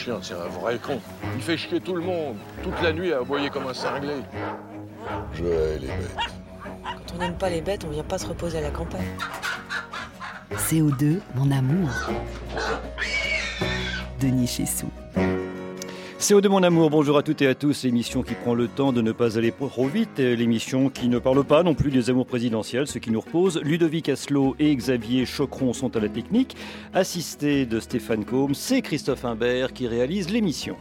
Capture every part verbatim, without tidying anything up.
chien, c'est un vrai con. Il fait chier tout le monde, toute la nuit à aboyer comme un cinglé. Je hais les bêtes. Quand on n'aime pas les bêtes, on vient pas se reposer à la campagne. C O deux, mon amour. Denis Chessou. C O deux, mon amour, bonjour à toutes et à tous, l'émission qui prend le temps de ne pas aller trop vite, l'émission qui ne parle pas non plus des amours présidentiels, ce qui nous repose. Ludovic Asselot et Xavier Choqueron sont à la technique, assistés de Stéphane Combe, c'est Christophe Imbert qui réalise l'émission.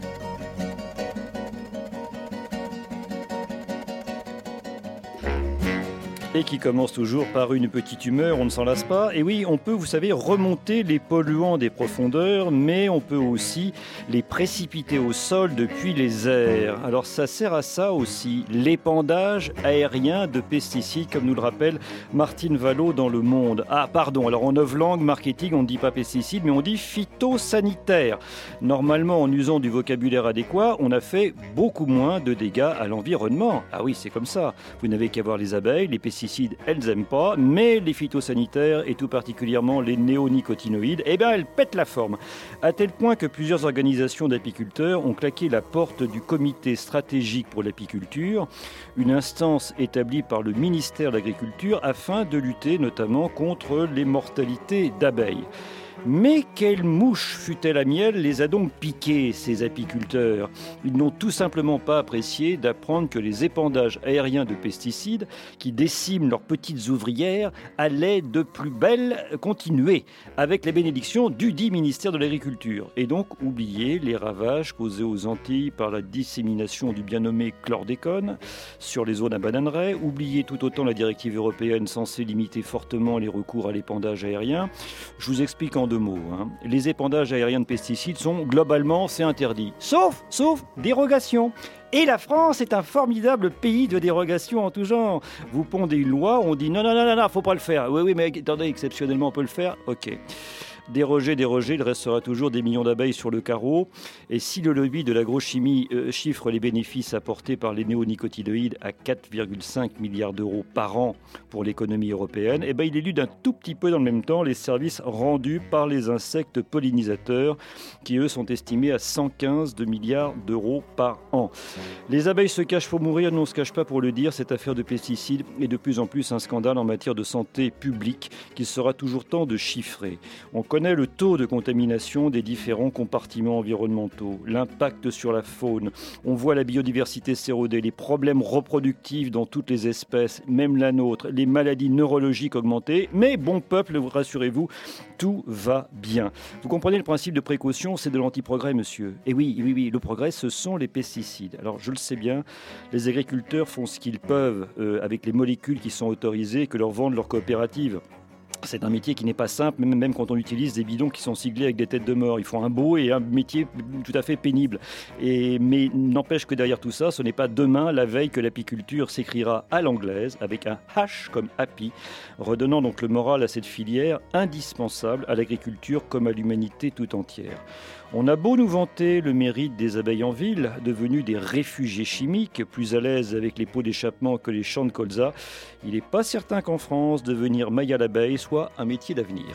Et qui commence toujours par une petite humeur, on ne s'en lasse pas. Et oui, on peut, vous savez, remonter les polluants des profondeurs, mais on peut aussi les précipiter au sol depuis les airs. Alors ça sert à ça aussi, l'épandage aérien de pesticides, comme nous le rappelle Martine Vallot dans Le Monde. Ah pardon, alors en novlangue marketing, on ne dit pas pesticides, mais on dit phytosanitaire. Normalement, en usant du vocabulaire adéquat, on a fait beaucoup moins de dégâts à l'environnement. Ah oui, c'est comme ça. Vous n'avez qu'à voir les abeilles, les pesticides, elles n'aiment pas, mais les phytosanitaires et tout particulièrement les néonicotinoïdes, eh bien elles pètent la forme. À tel point que plusieurs organisations d'apiculteurs ont claqué la porte du comité stratégique pour l'apiculture, une instance établie par le ministère de l'Agriculture afin de lutter notamment contre les mortalités d'abeilles. Mais quelle mouche fut-elle à miel les a donc piqués, ces apiculteurs. Ils n'ont tout simplement pas apprécié d'apprendre que les épandages aériens de pesticides qui déciment leurs petites ouvrières allaient de plus belle continuer avec les bénédictions du dit ministère de l'Agriculture. Et donc oublier les ravages causés aux Antilles par la dissémination du bien nommé chlordécone sur les zones à bananeraies, oublier tout autant la directive européenne censée limiter fortement les recours à l'épandage aérien. Je vous explique en deux mots. Hein. Les épandages aériens de pesticides sont globalement, c'est interdit. Sauf, sauf dérogation. Et la France est un formidable pays de dérogations en tout genre. Vous pondez une loi, on dit non, non, non, non, non, faut pas le faire. Oui, oui, mais attendez, exceptionnellement on peut le faire. Ok. Déroger, déroger, il restera toujours des millions d'abeilles sur le carreau. Et si le lobby de l'agrochimie euh, chiffre les bénéfices apportés par les néonicotinoïdes à quatre virgule cinq milliards d'euros par an pour l'économie européenne, eh ben, il élude un tout petit peu dans le même temps les services rendus par les insectes pollinisateurs qui, eux, sont estimés à cent quinze milliards d'euros par an. Les abeilles se cachent pour mourir, nous on ne se cache pas pour le dire. Cette affaire de pesticides est de plus en plus un scandale en matière de santé publique qu'il sera toujours temps de chiffrer. On connaît le taux de contamination des différents compartiments environnementaux, l'impact sur la faune. On voit la biodiversité s'éroder, les problèmes reproductifs dans toutes les espèces, même la nôtre, les maladies neurologiques augmentées. Mais bon peuple, rassurez-vous, tout va bien. Vous comprenez le principe de précaution, c'est de l'anti-progrès, monsieur. Et oui, oui, oui, le progrès, ce sont les pesticides. Alors, je le sais bien, les agriculteurs font ce qu'ils peuvent euh, avec les molécules qui sont autorisées et que leur vendent leurs coopératives. C'est un métier qui n'est pas simple, même quand on utilise des bidons qui sont siglés avec des têtes de mort. Il faut un beau et un métier tout à fait pénible. Et, mais n'empêche que derrière tout ça, ce n'est pas demain, la veille, que l'apiculture s'écrira à l'anglaise, avec un H comme happy, redonnant donc le moral à cette filière indispensable à l'agriculture comme à l'humanité tout entière. On a beau nous vanter le mérite des abeilles en ville, devenues des réfugiés chimiques, plus à l'aise avec les pots d'échappement que les champs de colza, il n'est pas certain qu'en France, devenir maille à l'abeille soit un métier d'avenir.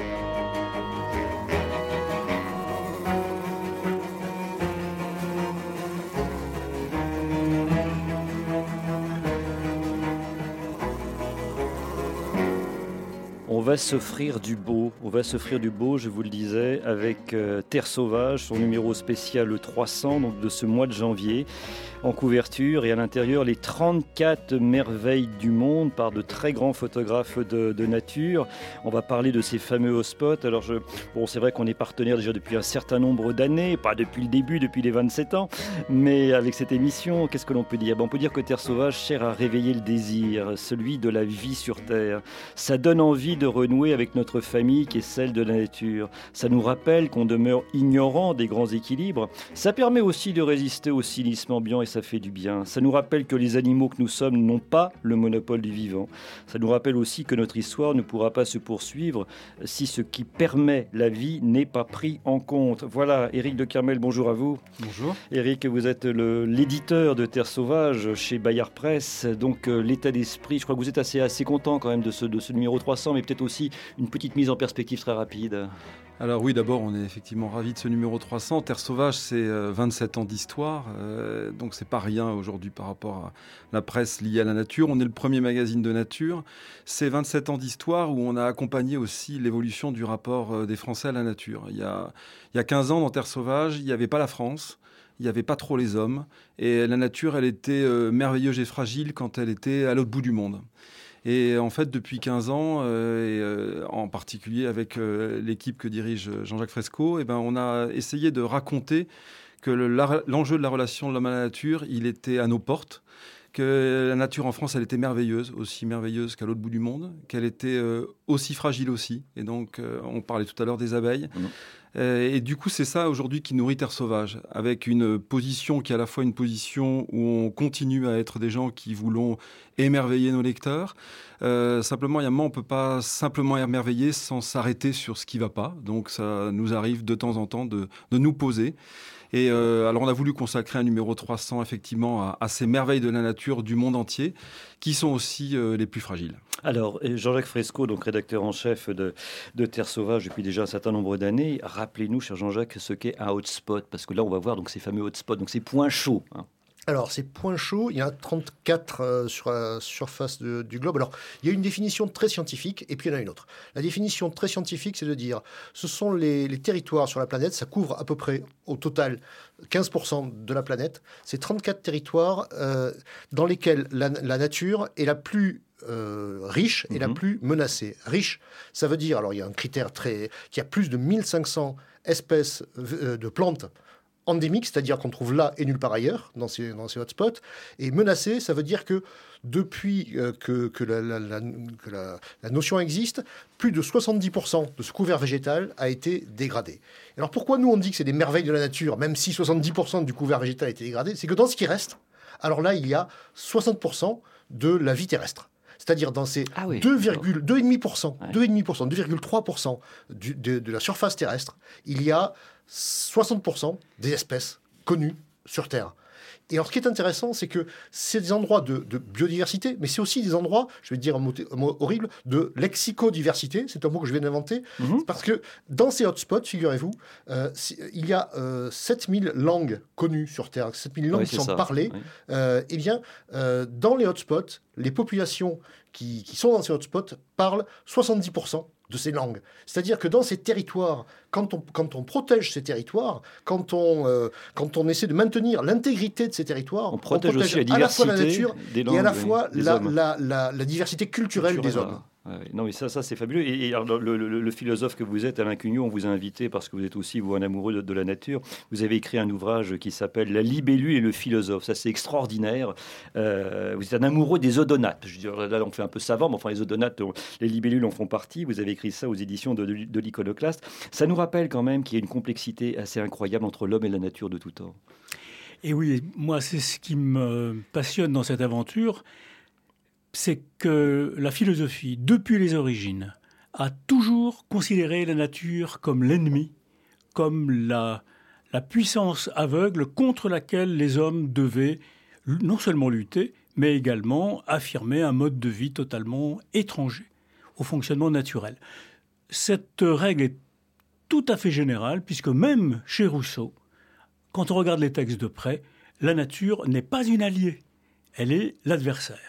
On va s'offrir du beau, on va s'offrir du beau, je vous le disais, avec euh, Terre Sauvage, son numéro spécial trois cents, donc de ce mois de janvier, en couverture et à l'intérieur les trente-quatre merveilles du monde par de très grands photographes de, de nature. On va parler de ces fameux hotspots. Alors je, bon, c'est vrai qu'on est partenaire déjà depuis un certain nombre d'années, pas depuis le début, depuis les vingt-sept ans, mais avec cette émission, qu'est-ce que l'on peut dire ? Ben, on peut dire que Terre Sauvage sert à réveiller le désir, celui de la vie sur Terre. Ça donne envie de renouer avec notre famille qui est celle de la nature. Ça nous rappelle qu'on demeure ignorant des grands équilibres. Ça permet aussi de résister au cynisme ambiant et ça fait du bien. Ça nous rappelle que les animaux que nous sommes n'ont pas le monopole du vivant. Ça nous rappelle aussi que notre histoire ne pourra pas se poursuivre si ce qui permet la vie n'est pas pris en compte. Voilà, Éric de Kermel, bonjour à vous. Bonjour. Éric, vous êtes le, l'éditeur de Terre sauvage chez Bayard Presse. Donc euh, l'état d'esprit, je crois que vous êtes assez, assez content quand même de ce, de ce numéro trois cents, mais peut-être aussi une petite mise en perspective très rapide. Alors oui, d'abord, on est effectivement ravis de ce numéro trois cents. Terre sauvage, c'est euh, vingt-sept ans d'histoire, euh, donc c'est pas rien aujourd'hui par rapport à la presse liée à la nature. On est le premier magazine de nature. C'est vingt-sept ans d'histoire où on a accompagné aussi l'évolution du rapport euh, des Français à la nature. Il y a, il y a quinze ans, dans Terre sauvage, il n'y avait pas la France. Il n'y avait pas trop les hommes. Et la nature, elle était euh, merveilleuse et fragile quand elle était à l'autre bout du monde. Et en fait, depuis quinze ans, euh, et, euh, en particulier avec euh, l'équipe que dirige Jean-Jacques Fresco, eh ben, on a essayé de raconter que le, la, l'enjeu de la relation de l'homme à la nature, il était à nos portes, que la nature en France, elle était merveilleuse, aussi merveilleuse qu'à l'autre bout du monde, qu'elle était euh, aussi fragile aussi. Et donc, euh, on parlait tout à l'heure des abeilles. Mmh. Et du coup, c'est ça aujourd'hui qui nourrit Terre sauvage, avec une position qui est à la fois une position où on continue à être des gens qui voulons émerveiller nos lecteurs. Euh, simplement, il y a un moment, on ne peut pas simplement émerveiller sans s'arrêter sur ce qui ne va pas. Donc, ça nous arrive de temps en temps de, de nous poser. Et euh, alors, on a voulu consacrer un numéro trois cents, effectivement, à, à ces merveilles de la nature du monde entier, qui sont aussi euh, les plus fragiles. Alors, Jean-Jacques Fresco, donc rédacteur en chef de, de Terre sauvage depuis déjà un certain nombre d'années, rappelez-nous, cher Jean-Jacques, ce qu'est un hotspot, parce que là, on va voir donc ces fameux hotspots, donc ces points chauds. Hein. Alors, ces points chauds, il y en a trente-quatre euh, sur la surface de, du globe. Alors, il y a une définition très scientifique et puis il y en a une autre. La définition très scientifique, c'est de dire ce sont les, les territoires sur la planète, ça couvre à peu près au total quinze pour cent de la planète. C'est trente-quatre territoires euh, dans lesquels la, la nature est la plus euh, riche et mmh. la plus menacée. Riche, ça veut dire, alors il y a un critère très... qu'il y a plus de mille cinq cents espèces euh, de plantes endémique, c'est-à-dire qu'on trouve là et nulle part ailleurs, dans ces, dans ces hotspots. Et menacé, ça veut dire que depuis euh, que, que, la, la, la, que la, la notion existe, plus de soixante-dix pour cent de ce couvert végétal a été dégradé. Alors pourquoi nous on dit que c'est des merveilles de la nature, même si soixante-dix pour cent du couvert végétal a été dégradé? C'est que dans ce qui reste, alors là, il y a soixante pour cent de la vie terrestre. C'est-à-dire dans ces ah oui, deux virgule deux virgule cinq pour cent, ouais. deux virgule cinq pour cent, deux virgule trois pour cent du, de, de la surface terrestre, il y a soixante pour cent des espèces connues sur Terre. Et alors, ce qui est intéressant, c'est que c'est des endroits de, de biodiversité, mais c'est aussi des endroits, je vais dire un mot, un mot horrible, de lexicodiversité. C'est un mot que je viens d'inventer. Mm-hmm. Parce que dans ces hotspots, figurez-vous, euh, il y a euh, sept mille langues connues sur Terre, sept mille langues oui, qui sont ça. parlées. Oui. Euh, eh bien, euh, dans les hotspots, les populations qui, qui sont dans ces hotspots parlent soixante-dix pour cent de ces langues. C'est-à-dire que dans ces territoires, quand on, quand on protège ces territoires, quand on, euh, quand on essaie de maintenir l'intégrité de ces territoires, on protège, on protège aussi la à la fois la nature des langues, et à la fois oui, la, la, la, la diversité culturelle Culturel, des hommes. Ah oui. Non, mais ça, ça c'est fabuleux. Et, et alors, le, le, le philosophe que vous êtes, Alain Cugnot, on vous a invité parce que vous êtes aussi, vous, un amoureux de, de la nature. Vous avez écrit un ouvrage qui s'appelle « La libellule et le philosophe ». Ça, c'est extraordinaire. Euh, vous êtes un amoureux des odonates. Je veux dire, là, on fait un peu savant, mais enfin, les odonates, les libellules en font partie. Vous avez écrit ça aux éditions de, de, de l'Iconoclaste. Ça nous rappelle quand même qu'il y a une complexité assez incroyable entre l'homme et la nature de tout temps. Et oui, moi, c'est ce qui me passionne dans cette aventure. C'est que la philosophie, depuis les origines, a toujours considéré la nature comme l'ennemi, comme la, la puissance aveugle contre laquelle les hommes devaient non seulement lutter, mais également affirmer un mode de vie totalement étranger au fonctionnement naturel. Cette règle est tout à fait générale, puisque même chez Rousseau, quand on regarde les textes de près, la nature n'est pas une alliée, elle est l'adversaire.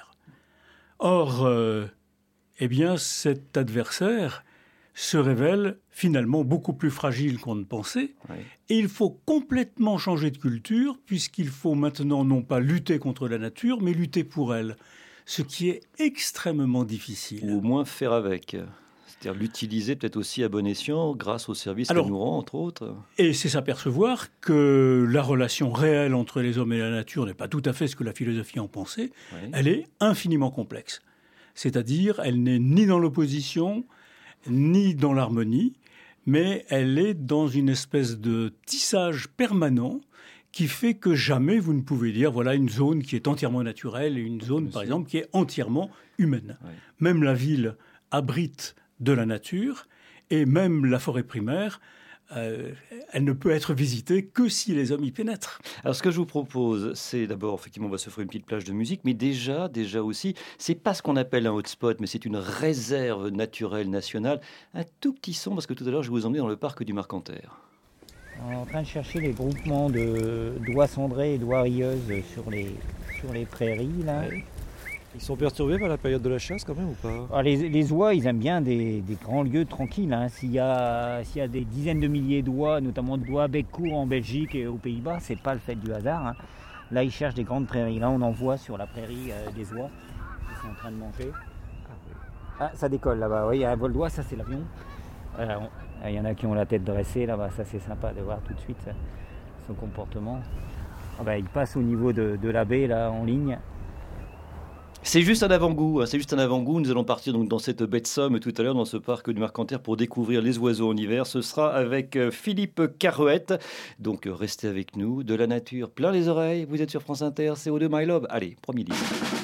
Or, euh, eh bien, cet adversaire se révèle finalement beaucoup plus fragile qu'on ne pensait. Oui. Et il faut complètement changer de culture, puisqu'il faut maintenant non pas lutter contre la nature, mais lutter pour elle. Ce qui est extrêmement difficile. Ou au moins faire avec. C'est-à-dire l'utiliser peut-être aussi à bon escient, grâce aux services qu'elle nous rend, entre autres. Et c'est s'apercevoir que la relation réelle entre les hommes et la nature n'est pas tout à fait ce que la philosophie en pensait. Oui. Elle est infiniment complexe. C'est-à-dire, elle n'est ni dans l'opposition, ni dans l'harmonie, mais elle est dans une espèce de tissage permanent qui fait que jamais vous ne pouvez dire voilà une zone qui est entièrement naturelle et une zone, Bien par sûr. exemple, qui est entièrement humaine. Oui. Même la ville abrite de la nature et même la forêt primaire, euh, elle ne peut être visitée que si les hommes y pénètrent. Alors ce que je vous propose, c'est d'abord, effectivement, on va se faire une petite plage de musique, mais déjà, déjà aussi, c'est pas ce qu'on appelle un hotspot, mais c'est une réserve naturelle nationale. Un tout petit son, parce que tout à l'heure, je vous emmenais dans le parc du Marcanterre. On est en train de chercher les groupements de d'oies cendrées et d'oies rieuses sur les, sur les prairies, là. Ouais. Ils sont perturbés par la période de la chasse quand même ou pas? Alors les, les oies, ils aiment bien des, des grands lieux tranquilles. Hein. S'il y a, s'il y a des dizaines de milliers d'oies, notamment d'oies à bec court en Belgique et aux Pays-Bas, c'est pas le fait du hasard. Hein. Là, ils cherchent des grandes prairies. Là, on en voit sur la prairie euh, des oies qui sont en train de manger. Ah, ça décolle là-bas. Oui, il y a un vol d'oies, ça c'est l'avion. Il y en a qui ont la tête dressée là-bas. Ça c'est sympa de voir tout de suite son comportement. Ah, bah, il passe au niveau de, de la baie là en ligne. C'est juste un avant-goût, hein, c'est juste un avant-goût. Nous allons partir donc dans cette baie de Somme tout à l'heure dans ce parc du Marcanterre pour découvrir les oiseaux en hiver. Ce sera avec Philippe Carouette. Donc restez avec nous, de la nature plein les oreilles. Vous êtes sur France Inter, C O deux My Love. Allez, premier livre.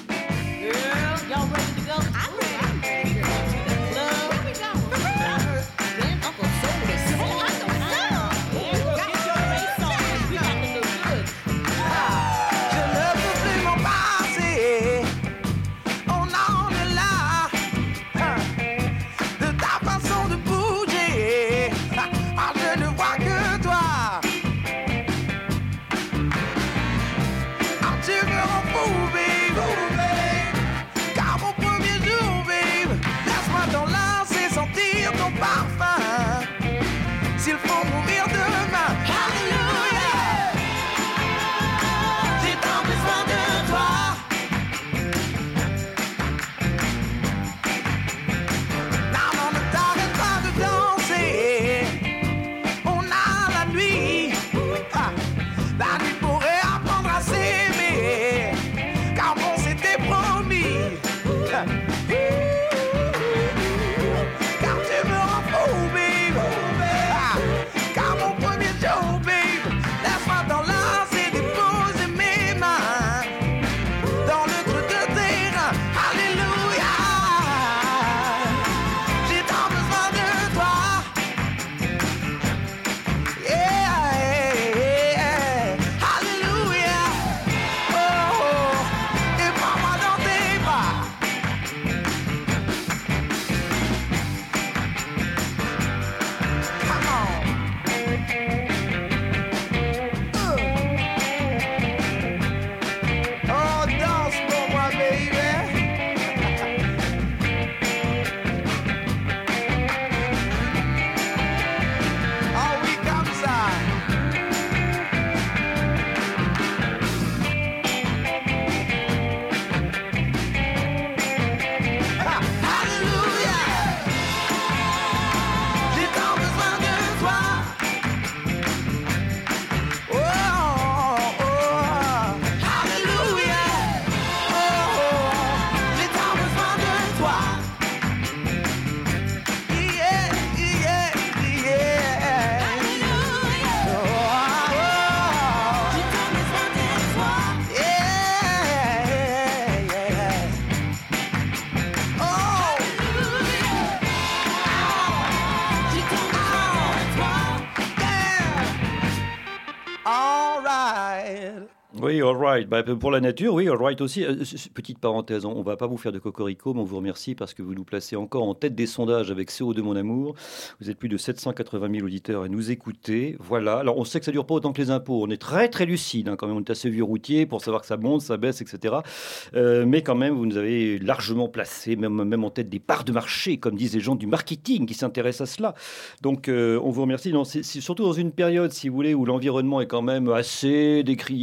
Oui, all right. Bah, pour la nature, oui, all right aussi. Euh, petite parenthèse, on ne va pas vous faire de cocorico, mais on vous remercie parce que vous nous placez encore en tête des sondages avec C O deux Mon Amour. Vous êtes plus de sept cent quatre-vingt mille auditeurs à nous écouter. Voilà. Alors, on sait que ça ne dure pas autant que les impôts. On est très, très lucide hein, quand même. On est assez vieux routier pour savoir que ça monte, ça baisse, et cetera. Euh, mais quand même, vous nous avez largement placé, même, même en tête des parts de marché, comme disent les gens du marketing qui s'intéressent à cela. Donc, euh, on vous remercie. Non, c'est, c'est surtout dans une période, si vous voulez, où l'environnement est quand même assez décrié,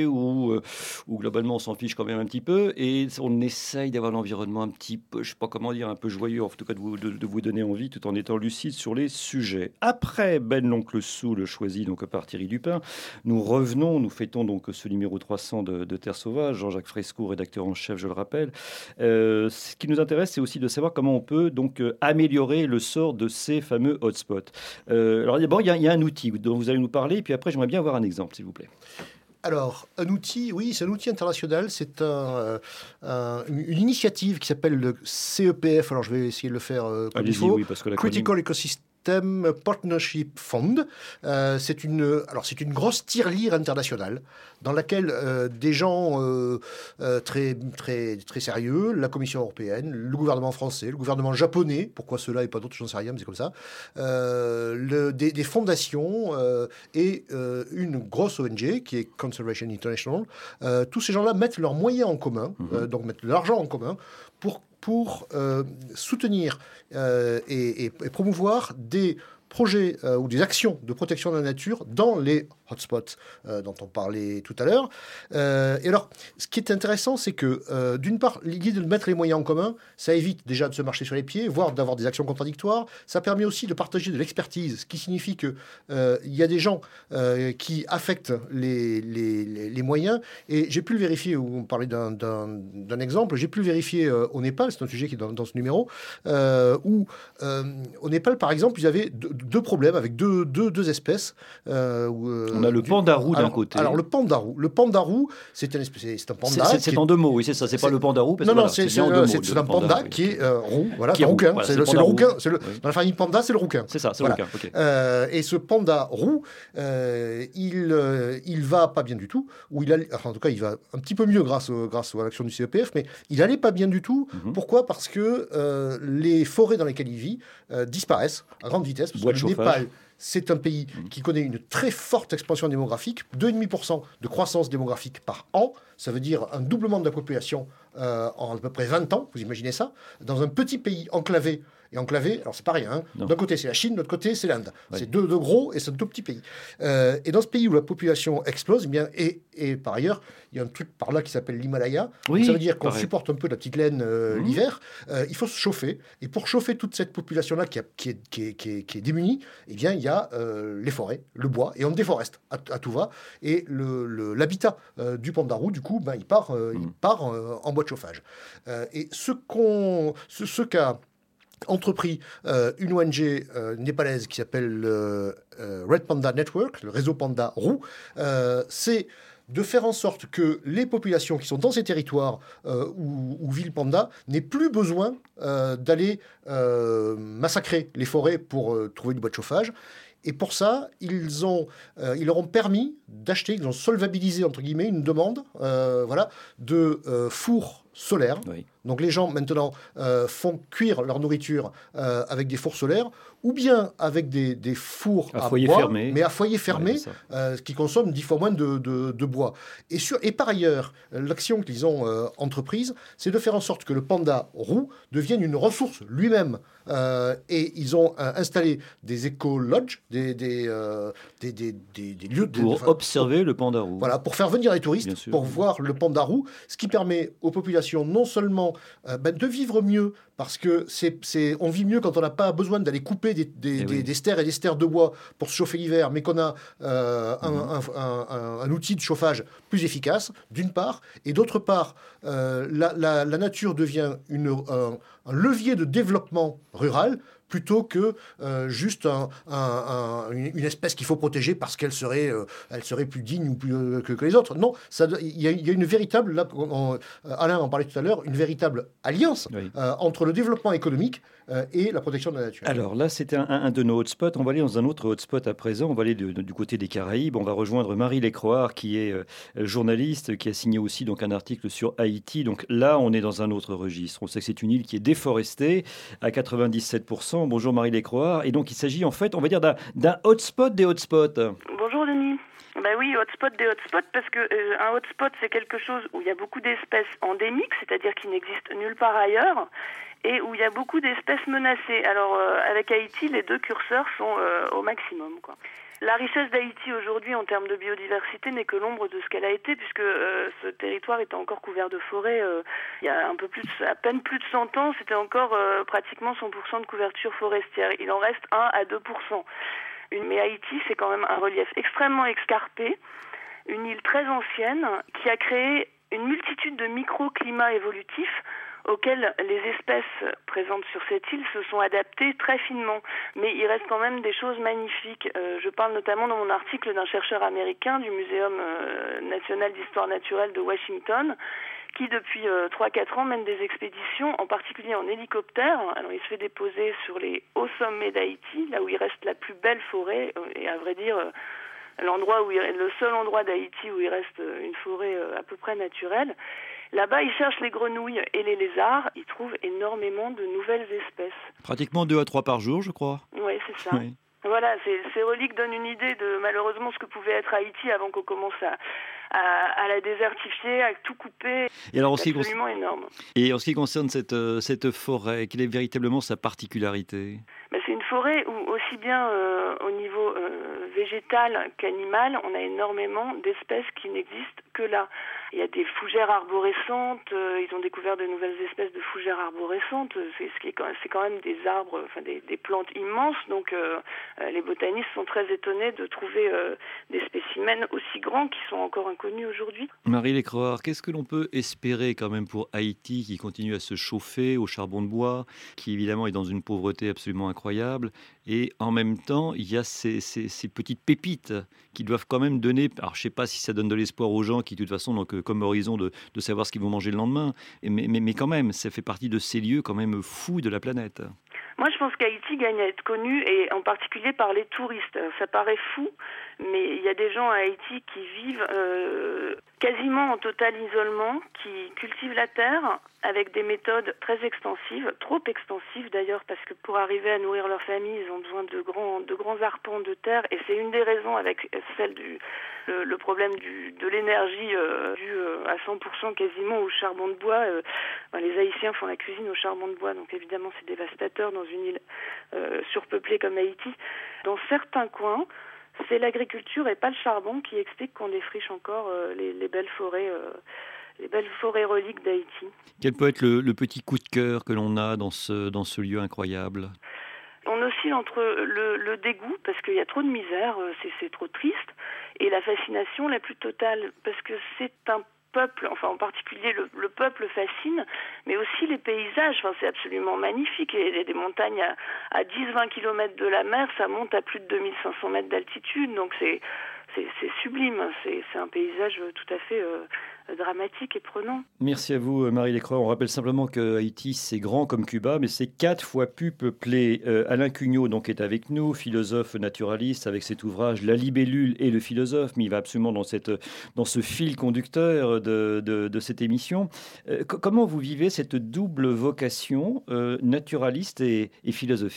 pollué ou, euh, ou globalement on s'en fiche quand même un petit peu et on essaye d'avoir l'environnement un petit peu, je sais pas comment dire, un peu joyeux, en tout cas de vous, de, de vous donner envie tout en étant lucide sur les sujets. Après Ben l'Oncle Soul choisi donc par Thierry Dupin, nous revenons, nous fêtons donc ce numéro trois cents de, de Terre Sauvage, Jean-Jacques Fresco, rédacteur en chef, je le rappelle. Euh, ce qui nous intéresse, c'est aussi de savoir comment on peut donc euh, améliorer le sort de ces fameux hotspots. Euh, alors d'abord, il y, y a un outil dont vous allez nous parler, et puis après, j'aimerais bien avoir un exemple, s'il vous plaît. Alors, un outil, oui, c'est un outil international. C'est un, un, une initiative qui s'appelle le C E P F. Alors, je vais essayer de le faire euh, comme il faut. Oui, parce que la Critical Ecosystem Partnership Fund. Euh, c'est une, alors c'est une grosse tirelire internationale dans laquelle euh, des gens euh, euh, très, très, très sérieux, la Commission européenne, le gouvernement français, le gouvernement japonais, pourquoi ceux-là et pas d'autres, j'en sais rien, mais c'est comme ça, euh, le, des, des fondations euh, et euh, une grosse O N G qui est Conservation International. Euh, tous ces gens-là mettent leurs moyens en commun, mmh. euh, donc mettent de l'argent en commun pour pour euh, soutenir euh, et, et, et promouvoir des projets euh, ou des actions de protection de la nature dans les hotspots euh, dont on parlait tout à l'heure. Euh, et alors, ce qui est intéressant, c'est que, euh, d'une part, l'idée de mettre les moyens en commun, ça évite déjà de se marcher sur les pieds, voire d'avoir des actions contradictoires. Ça permet aussi de partager de l'expertise, ce qui signifie qu'il euh, y a des gens euh, qui affectent les, les, les, les moyens. Et j'ai pu le vérifier, où on parlait d'un, d'un, d'un exemple, j'ai pu le vérifier euh, au Népal, c'est un sujet qui est dans, dans ce numéro, euh, où euh, au Népal, par exemple, ils avaient deux, deux problèmes avec deux, deux, deux espèces. Euh, où, euh, on a le pandarou d'un alors, côté. Alors le pandarou, le pandarou, c'est un, espèce, c'est un panda. C'est, c'est, c'est en deux mots, oui, c'est ça. C'est, c'est pas le pandarou. Parce non, que, non, voilà, c'est, c'est, c'est, mots, c'est un panda, panda oui. qui est euh, roux, voilà, qui un rouquin. Voilà, c'est, c'est, le, le c'est le rouquin. C'est le, oui. Dans la famille panda, c'est le rouquin. C'est ça, c'est voilà. le rouquin. Okay. Euh, et ce panda roux, euh, il, euh, il va pas bien du tout. Ou il a, enfin, en tout cas, il va un petit peu mieux grâce, au, grâce à l'action du C E P F, mais il allait pas bien du tout. Mm-hmm. Pourquoi ? Parce que euh, les forêts dans lesquelles il vit euh, disparaissent à grande vitesse. Parce Bois que de le chauffage. Népal, c'est un pays qui connaît une très forte expansion démographique, deux virgule cinq pour cent de croissance démographique par an. Ça veut dire un doublement de la population euh, en à peu près vingt ans. Vous imaginez ça ? Dans un petit pays enclavé. Et enclavé, alors c'est pas rien. Hein. D'un côté, c'est la Chine, de l'autre côté, c'est l'Inde. Ouais. C'est deux, deux gros et c'est un tout petit pays. Euh, et dans ce pays où la population explose, eh bien, et, et par ailleurs, il y a un truc par là qui s'appelle l'Himalaya. Oui, ça veut dire qu'on pareil. supporte un peu la petite laine euh, mmh. l'hiver. Euh, il faut se chauffer. Et pour chauffer toute cette population-là qui, a, qui, est, qui, est, qui, est, qui est démunie, eh bien, il y a euh, les forêts, le bois, et on déforeste à, à tout va. Et le, le, l'habitat euh, du pandarou, du coup, ben, il part, euh, mmh. il part euh, en bois de chauffage. Euh, et ce, qu'on, ce, ce qu'a entrepris euh, une O N G euh, népalaise qui s'appelle euh, euh, Red Panda Network, le réseau panda roux, euh, c'est de faire en sorte que les populations qui sont dans ces territoires euh, où, où vit le panda n'aient plus besoin euh, d'aller euh, massacrer les forêts pour euh, trouver du bois de chauffage. Et pour ça, ils, ont, euh, ils leur ont permis d'acheter, ils ont solvabilisé, entre guillemets, une demande euh, voilà, de euh, fours solaires. Oui. Donc les gens, maintenant, euh, font cuire leur nourriture euh, avec des fours solaires ou bien avec des, des fours à, à foyer bois, fermé. mais à foyer fermé, ouais, euh, qui consomment dix fois moins de, de, de bois. Et, sur, et par ailleurs, l'action qu'ils ont euh, entreprise, c'est de faire en sorte que le panda roux devienne une ressource lui-même. Euh, et ils ont euh, installé des éco-lodges, des, des, euh, des, des, des, des lieux... Pour de, observer pour, le panda roux. Voilà, pour faire venir les touristes, pour voir le panda roux, ce qui permet aux populations non seulement euh, ben, de vivre mieux, parce que c'est, c'est, on vit mieux quand on n'a pas besoin d'aller couper des, des, des, oui. des stères et des stères de bois pour se chauffer l'hiver, mais qu'on a euh, mmh. un, un, un, un outil de chauffage plus efficace, d'une part, et d'autre part, euh, la, la, la nature devient une, un, un levier de développement rural, plutôt que euh, juste un, un, un, une, une espèce qu'il faut protéger parce qu'elle serait, euh, elle serait plus digne ou plus, euh, que, que les autres. Non, il y, y a une véritable, là, on, Alain en parlait tout à l'heure, une véritable alliance oui. euh, entre le développement économique euh, et la protection de la nature. Alors là, c'était un, un de nos hotspots. On va aller dans un autre hotspot à présent. On va aller de, de, du côté des Caraïbes. On va rejoindre Marie Lécroard, qui est euh, journaliste, qui a signé aussi donc, un article sur Haïti. Donc là, on est dans un autre registre. On sait que c'est une île qui est déforestée à quatre-vingt-dix-sept pour cent. Bonjour Marie Lécroard. Et donc il s'agit en fait, on va dire, d'un, d'un hotspot des hotspots. Bonjour Denis. Ben oui, hotspot des hotspots, parce que euh, un hotspot, c'est quelque chose où il y a beaucoup d'espèces endémiques, c'est-à-dire qui n'existent nulle part ailleurs. et où il y a beaucoup d'espèces menacées. Alors euh, avec Haïti, les deux curseurs sont euh, au maximum, quoi. La richesse d'Haïti aujourd'hui en termes de biodiversité n'est que l'ombre de ce qu'elle a été, puisque euh, ce territoire était encore couvert de forêts euh, il y a un peu plus, de, à peine plus de cent ans, c'était encore euh, pratiquement cent pour cent de couverture forestière. Il en reste un à deux pour cent. Mais Haïti, c'est quand même un relief extrêmement escarpé, une île très ancienne qui a créé une multitude de microclimats évolutifs auxquels les espèces présentes sur cette île se sont adaptées très finement. Mais il reste quand même des choses magnifiques. Euh, je parle notamment dans mon article d'un chercheur américain du Muséum euh, national d'histoire naturelle de Washington, qui depuis euh, trois à quatre ans mène des expéditions, en particulier en hélicoptère. Alors il se fait déposer sur les hauts sommets d'Haïti, là où il reste la plus belle forêt, euh, et à vrai dire, euh, l'endroit où il, le seul endroit d'Haïti où il reste une forêt euh, à peu près naturelle. Là-bas, ils cherchent les grenouilles et les lézards. Ils trouvent énormément de nouvelles espèces. Pratiquement deux à trois par jour, je crois. Oui, c'est ça. Oui. Voilà, ces, ces reliques donnent une idée de malheureusement ce que pouvait être Haïti avant qu'on commence à, à, à la désertifier, à tout couper. Et alors, c'est absolument concerne... énorme. Et en ce qui concerne cette, euh, cette forêt, quelle est véritablement sa particularité ? Ben, c'est une forêt où, aussi bien euh, au niveau euh, végétal qu'animal, on a énormément d'espèces qui n'existent que là. Il y a des fougères arborescentes, euh, ils ont découvert de nouvelles espèces de fougères arborescentes, c'est, ce qui est, quand même, c'est quand même des arbres, enfin des, des plantes immenses, donc euh, les botanistes sont très étonnés de trouver euh, des spécimens aussi grands qui sont encore inconnus aujourd'hui. Marie Lécroard, qu'est-ce que l'on peut espérer quand même pour Haïti qui continue à se chauffer au charbon de bois, qui évidemment est dans une pauvreté absolument incroyable, et en même temps il y a ces, ces, ces petites pépites qui doivent quand même donner, alors je ne sais pas si ça donne de l'espoir aux gens qui de toute façon donc comme horizon de, de savoir ce qu'ils vont manger le lendemain, mais, mais, mais quand même ça fait partie de ces lieux quand même fous de la planète. Moi, je pense qu'Haïti gagne à être connu, et en particulier par les touristes. Ça paraît fou, mais il y a des gens à Haïti qui vivent euh, quasiment en total isolement, qui cultivent la terre avec des méthodes très extensives, trop extensives d'ailleurs, parce que pour arriver à nourrir leur famille, ils ont besoin de grands, de grands arpents de terre, et c'est une des raisons avec celle du le, le problème du, de l'énergie euh, due euh, à cent pour cent quasiment au charbon de bois. Euh, ben, les Haïtiens font la cuisine au charbon de bois, donc évidemment c'est dévastateur dans une île euh, surpeuplée comme Haïti. Dans certains coins, c'est l'agriculture et pas le charbon qui explique qu'on défriche encore euh, les, les belles forêts, euh, les belles forêts reliques d'Haïti. Quel peut être le, le petit coup de cœur que l'on a dans ce, dans ce lieu incroyable ? On oscille entre le, le dégoût, parce qu'il y a trop de misère, c'est, c'est trop triste, et la fascination la plus totale, parce que c'est un peuple, enfin en particulier le, le peuple fascine, mais aussi les paysages, enfin, c'est absolument magnifique. Il y a des montagnes à, à dix à vingt kilomètres de la mer, ça monte à plus de deux mille cinq cents mètres d'altitude, donc c'est, c'est, c'est sublime, c'est, c'est un paysage tout à fait euh, dramatique et prenant. Merci à vous Marie Lécroard. On rappelle simplement que Haïti c'est grand comme Cuba, mais c'est quatre fois plus peuplé. Euh, Alain Cugnot donc est avec nous, philosophe naturaliste avec cet ouvrage La libellule et le philosophe, mais il va absolument dans, cette, dans ce fil conducteur de, de, de cette émission. Euh, c- comment vous vivez cette double vocation euh, naturaliste et, et philosophique ?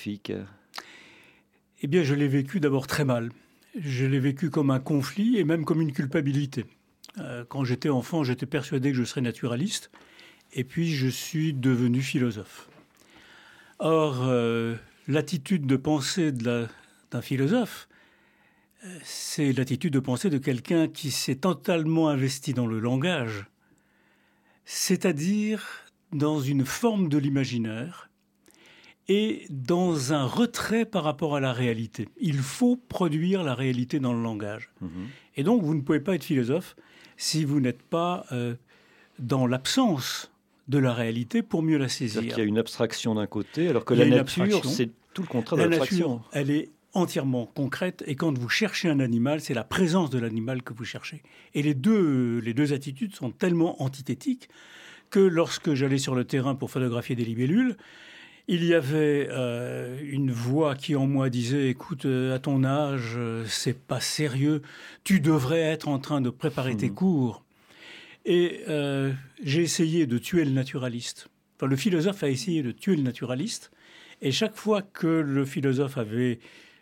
Eh bien, je l'ai vécu d'abord très mal. Je l'ai vécu comme un conflit et même comme une culpabilité. Euh, quand j'étais enfant, j'étais persuadé que je serais naturaliste, et puis je suis devenu philosophe. Or, euh, l'attitude de pensée de la, d'un philosophe, euh, c'est l'attitude de pensée de quelqu'un qui s'est totalement investi dans le langage, c'est-à-dire dans une forme de l'imaginaire et dans un retrait par rapport à la réalité. Il faut produire la réalité dans le langage. Mmh. Et donc, vous ne pouvez pas être philosophe si vous n'êtes pas euh, dans l'absence de la réalité pour mieux la saisir. C'est-à-dire qu'il y a une abstraction d'un côté, alors que la nature, c'est tout le contraire de l'abstraction. La nature, elle est entièrement concrète, et quand vous cherchez un animal, c'est la présence de l'animal que vous cherchez. Et les deux, les deux attitudes sont tellement antithétiques que lorsque j'allais sur le terrain pour photographier des libellules, il y avait euh, une voix qui en moi disait « Écoute, euh, à ton âge, euh, c'est pas sérieux, tu devrais être en train de préparer mmh. tes cours. » Et euh, j'ai essayé de tuer le naturaliste. Enfin, le philosophe a essayé de tuer le naturaliste, et chaque fois que le philosophe avait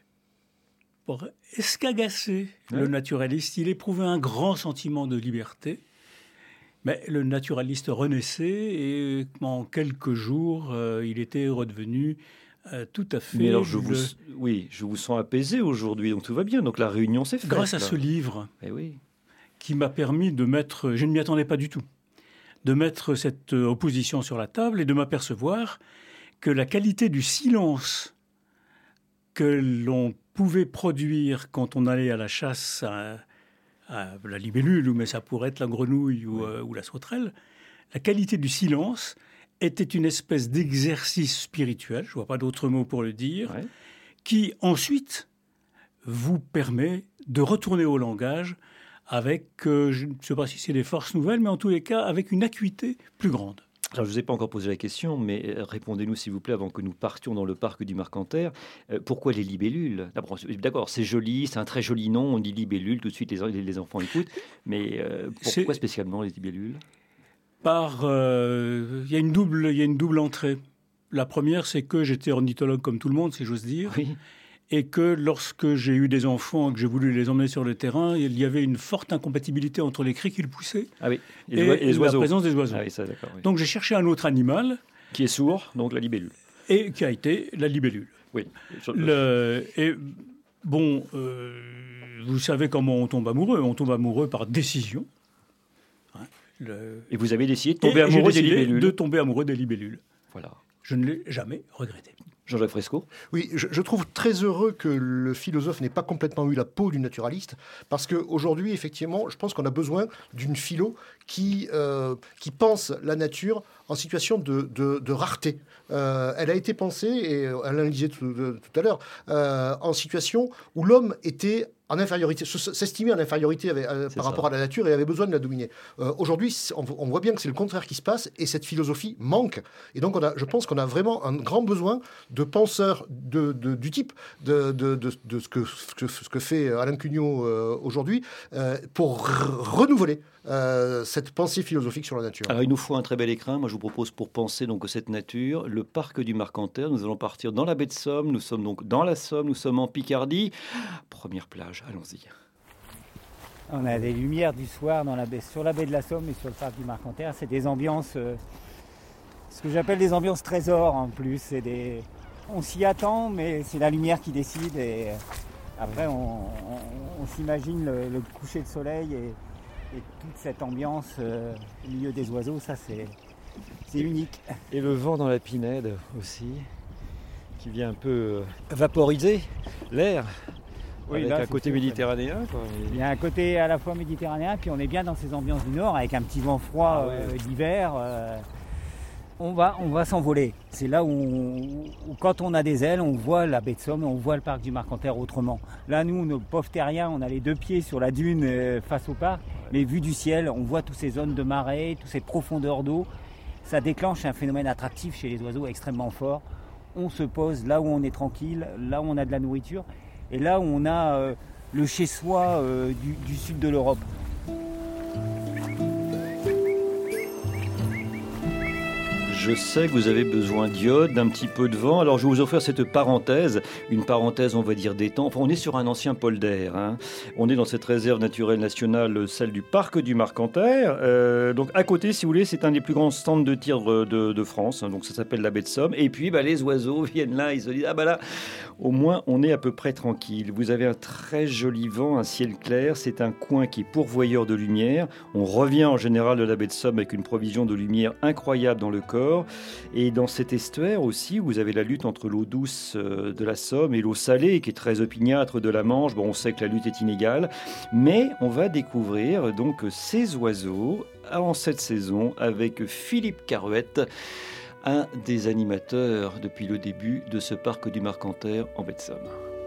pour escagasser ouais. le naturaliste, il éprouvait un grand sentiment de liberté. Mais le naturaliste renaissait et en quelques jours, euh, il était redevenu euh, tout à fait... Mais alors, je le... vous, oui, je vous sens apaisé aujourd'hui, donc tout va bien. Donc la réunion s'est faite. Grâce à là. ce livre eh oui. qui m'a permis de mettre... Je ne m'y attendais pas du tout. De mettre cette opposition sur la table et de m'apercevoir que la qualité du silence que l'on pouvait produire quand on allait à la chasse à, à la libellule, mais ça pourrait être la grenouille ou, oui. euh, ou la sauterelle, la qualité du silence était une espèce d'exercice spirituel, je ne vois pas d'autre mot pour le dire, ouais. qui ensuite vous permet de retourner au langage avec, euh, je ne sais pas si c'est des forces nouvelles, mais en tous les cas avec une acuité plus grande. Alors, je ne vous ai pas encore posé la question, mais répondez-nous s'il vous plaît avant que nous partions dans le parc du Marcanterre. Euh, pourquoi les libellules ? D'accord, c'est joli, c'est un très joli nom, on dit libellule, tout de suite les, les enfants écoutent, mais euh, pourquoi c'est... spécialement les libellules ? Par, euh, y a une double, il y a une double entrée. La première, c'est que j'étais ornithologue comme tout le monde, si j'ose dire. Oui. Et que lorsque j'ai eu des enfants et que j'ai voulu les emmener sur le terrain, il y avait une forte incompatibilité entre les cris qu'ils poussaient ah oui. et, et, et les la présence des oiseaux. Ah oui, ça, d'accord, oui. Donc j'ai cherché un autre animal. Qui est sourd, donc la libellule. Et qui a été la libellule. Oui. Le, et bon, euh, vous savez comment on tombe amoureux. On tombe amoureux par décision. Hein, le... Et vous avez décidé de tomber et amoureux des libellules. de tomber amoureux des libellules. Voilà. Je ne l'ai jamais regretté. Jean-Jacques Fresco ? Oui, je, je trouve très heureux que le philosophe n'ait pas complètement eu la peau du naturaliste, parce qu'aujourd'hui, effectivement, je pense qu'on a besoin d'une philo qui, euh, qui pense la nature en situation de, de, de rareté. Euh, elle a été pensée, et Alain le disait tout, de, tout à l'heure, euh, en situation où l'homme était en infériorité, s'estimait en infériorité avec, euh, par ça. rapport à la nature et avait besoin de la dominer. Euh, aujourd'hui, on, on voit bien que c'est le contraire qui se passe et cette philosophie manque. Et donc, on a, je pense qu'on a vraiment un grand besoin de penseurs de, de, du type de, de, de, de ce, que, ce, que, ce que fait Alain Cugnot euh, aujourd'hui euh, pour r- renouveler Euh, cette pensée philosophique sur la nature. Alors il nous faut un très bel écrin. Moi je vous propose pour penser donc cette nature, le parc du Marcanterre. Nous allons partir dans la baie de Somme. Nous sommes donc dans la Somme, nous sommes en Picardie. Première plage, allons-y. On a des lumières du soir dans la baie, sur la baie de la Somme et sur le parc du Marcanterre. C'est des ambiances, euh, ce que j'appelle des ambiances trésors en plus. C'est des... On s'y attend, mais c'est la lumière qui décide. Et après on, on, on s'imagine le, le coucher de soleil et Et toute cette ambiance euh, au milieu des oiseaux, ça c'est, c'est unique. Et le vent dans la pinède aussi, qui vient un peu vaporiser l'air, oui, avec là, un côté méditerranéen. Quoi. Il y a un côté à la fois méditerranéen, puis on est bien dans ces ambiances du Nord, avec un petit vent froid ah, ouais. euh, d'hiver. Euh, on, va, on va s'envoler. C'est là où, on, où, quand on a des ailes, on voit la baie de Somme, on voit le parc du Marcanterre autrement. Là, nous, nos pauvres terriens, on a les deux pieds sur la dune euh, face au parc. Mais vu du ciel, on voit toutes ces zones de marée, toutes ces profondeurs d'eau. Ça déclenche un phénomène attractif chez les oiseaux extrêmement fort. On se pose là où on est tranquille, là où on a de la nourriture, et là où on a euh, le chez-soi euh, du, du sud de l'Europe. Je sais que vous avez besoin d'iode, d'un petit peu de vent. Alors, je vais vous offrir cette parenthèse, une parenthèse, on va dire, des temps. Enfin, on est sur un ancien polder. Hein. On est dans cette réserve naturelle nationale, celle du parc du Marcanterre. Euh, donc, à côté, si vous voulez, c'est un des plus grands stands de tir de, de, de France. Hein. Donc, ça s'appelle la baie de Somme. Et puis, bah, les oiseaux viennent là, ils se disent, ah bah là, au moins, on est à peu près tranquille. Vous avez un très joli vent, un ciel clair. C'est un coin qui est pourvoyeur de lumière. On revient en général de la baie de Somme avec une provision de lumière incroyable dans le corps. Et dans cet estuaire aussi, vous avez la lutte entre l'eau douce de la Somme et l'eau salée, qui est très opiniâtre de la Manche. Bon, on sait que la lutte est inégale, mais on va découvrir donc ces oiseaux en cette saison avec Philippe Caruette, un des animateurs depuis le début de ce parc du Marcanterre en baie de Somme.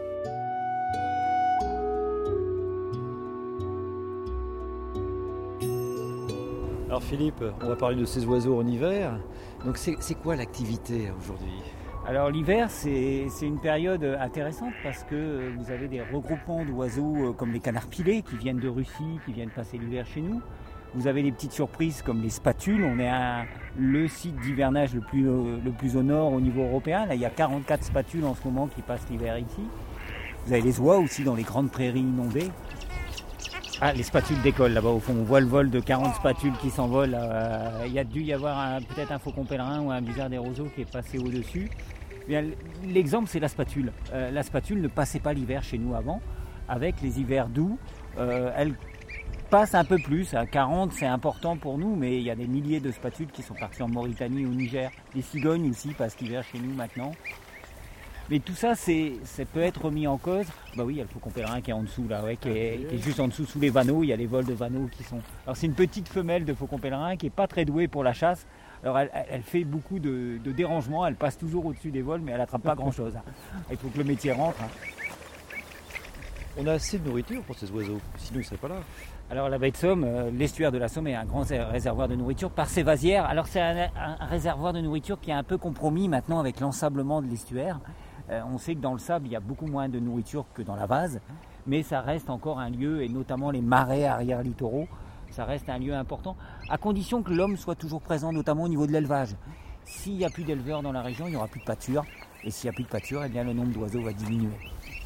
Alors Philippe, on va parler de ces oiseaux en hiver. Donc c'est, c'est quoi l'activité aujourd'hui ? Alors l'hiver, c'est, c'est une période intéressante parce que vous avez des regroupements d'oiseaux comme les canards pilés qui viennent de Russie, qui viennent passer l'hiver chez nous. Vous avez des petites surprises comme les spatules. On est à le site d'hivernage le plus, le plus au nord au niveau européen. Là, il y a quarante-quatre spatules en ce moment qui passent l'hiver ici. Vous avez les oies aussi dans les grandes prairies inondées. Ah, les spatules décollent là-bas au fond. On voit le vol de quarante spatules qui s'envolent. Euh, il y a dû y avoir un, peut-être un faucon pèlerin ou un bizarre des roseaux qui est passé au-dessus. Bien, l'exemple, c'est la spatule. Euh, la spatule ne passait pas l'hiver chez nous avant. Avec les hivers doux, euh, elle passe un peu plus. À quarante, c'est important pour nous, mais il y a des milliers de spatules qui sont parties en Mauritanie, au Niger. Les cigognes aussi passent l'hiver chez nous maintenant. Mais tout ça, c'est, ça peut être remis en cause. Bah oui, il y a le faucon pèlerin qui est en dessous, là, ouais, qui, est, qui est juste en dessous, sous les vanneaux. Il y a les vols de vanneaux qui sont... Alors c'est une petite femelle de faucon pèlerin qui n'est pas très douée pour la chasse. Alors elle, elle fait beaucoup de, de dérangements, elle passe toujours au-dessus des vols, mais elle n'attrape pas grand-chose. Il faut que le métier rentre. On a assez de nourriture pour ces oiseaux, sinon ils ne seraient pas là. Alors la baie de Somme, euh, l'estuaire de la Somme est un grand réservoir de nourriture par ses vasières. Alors c'est un, un réservoir de nourriture qui est un peu compromis maintenant avec l'ensablement de l'estuaire. Euh, on sait que dans le sable, il y a beaucoup moins de nourriture que dans la vase, mais ça reste encore un lieu, et notamment les marais arrière-littoraux, ça reste un lieu important, à condition que l'homme soit toujours présent, notamment au niveau de l'élevage. S'il n'y a plus d'éleveurs dans la région, il n'y aura plus de pâture, et s'il n'y a plus de pâture, eh bien, le nombre d'oiseaux va diminuer.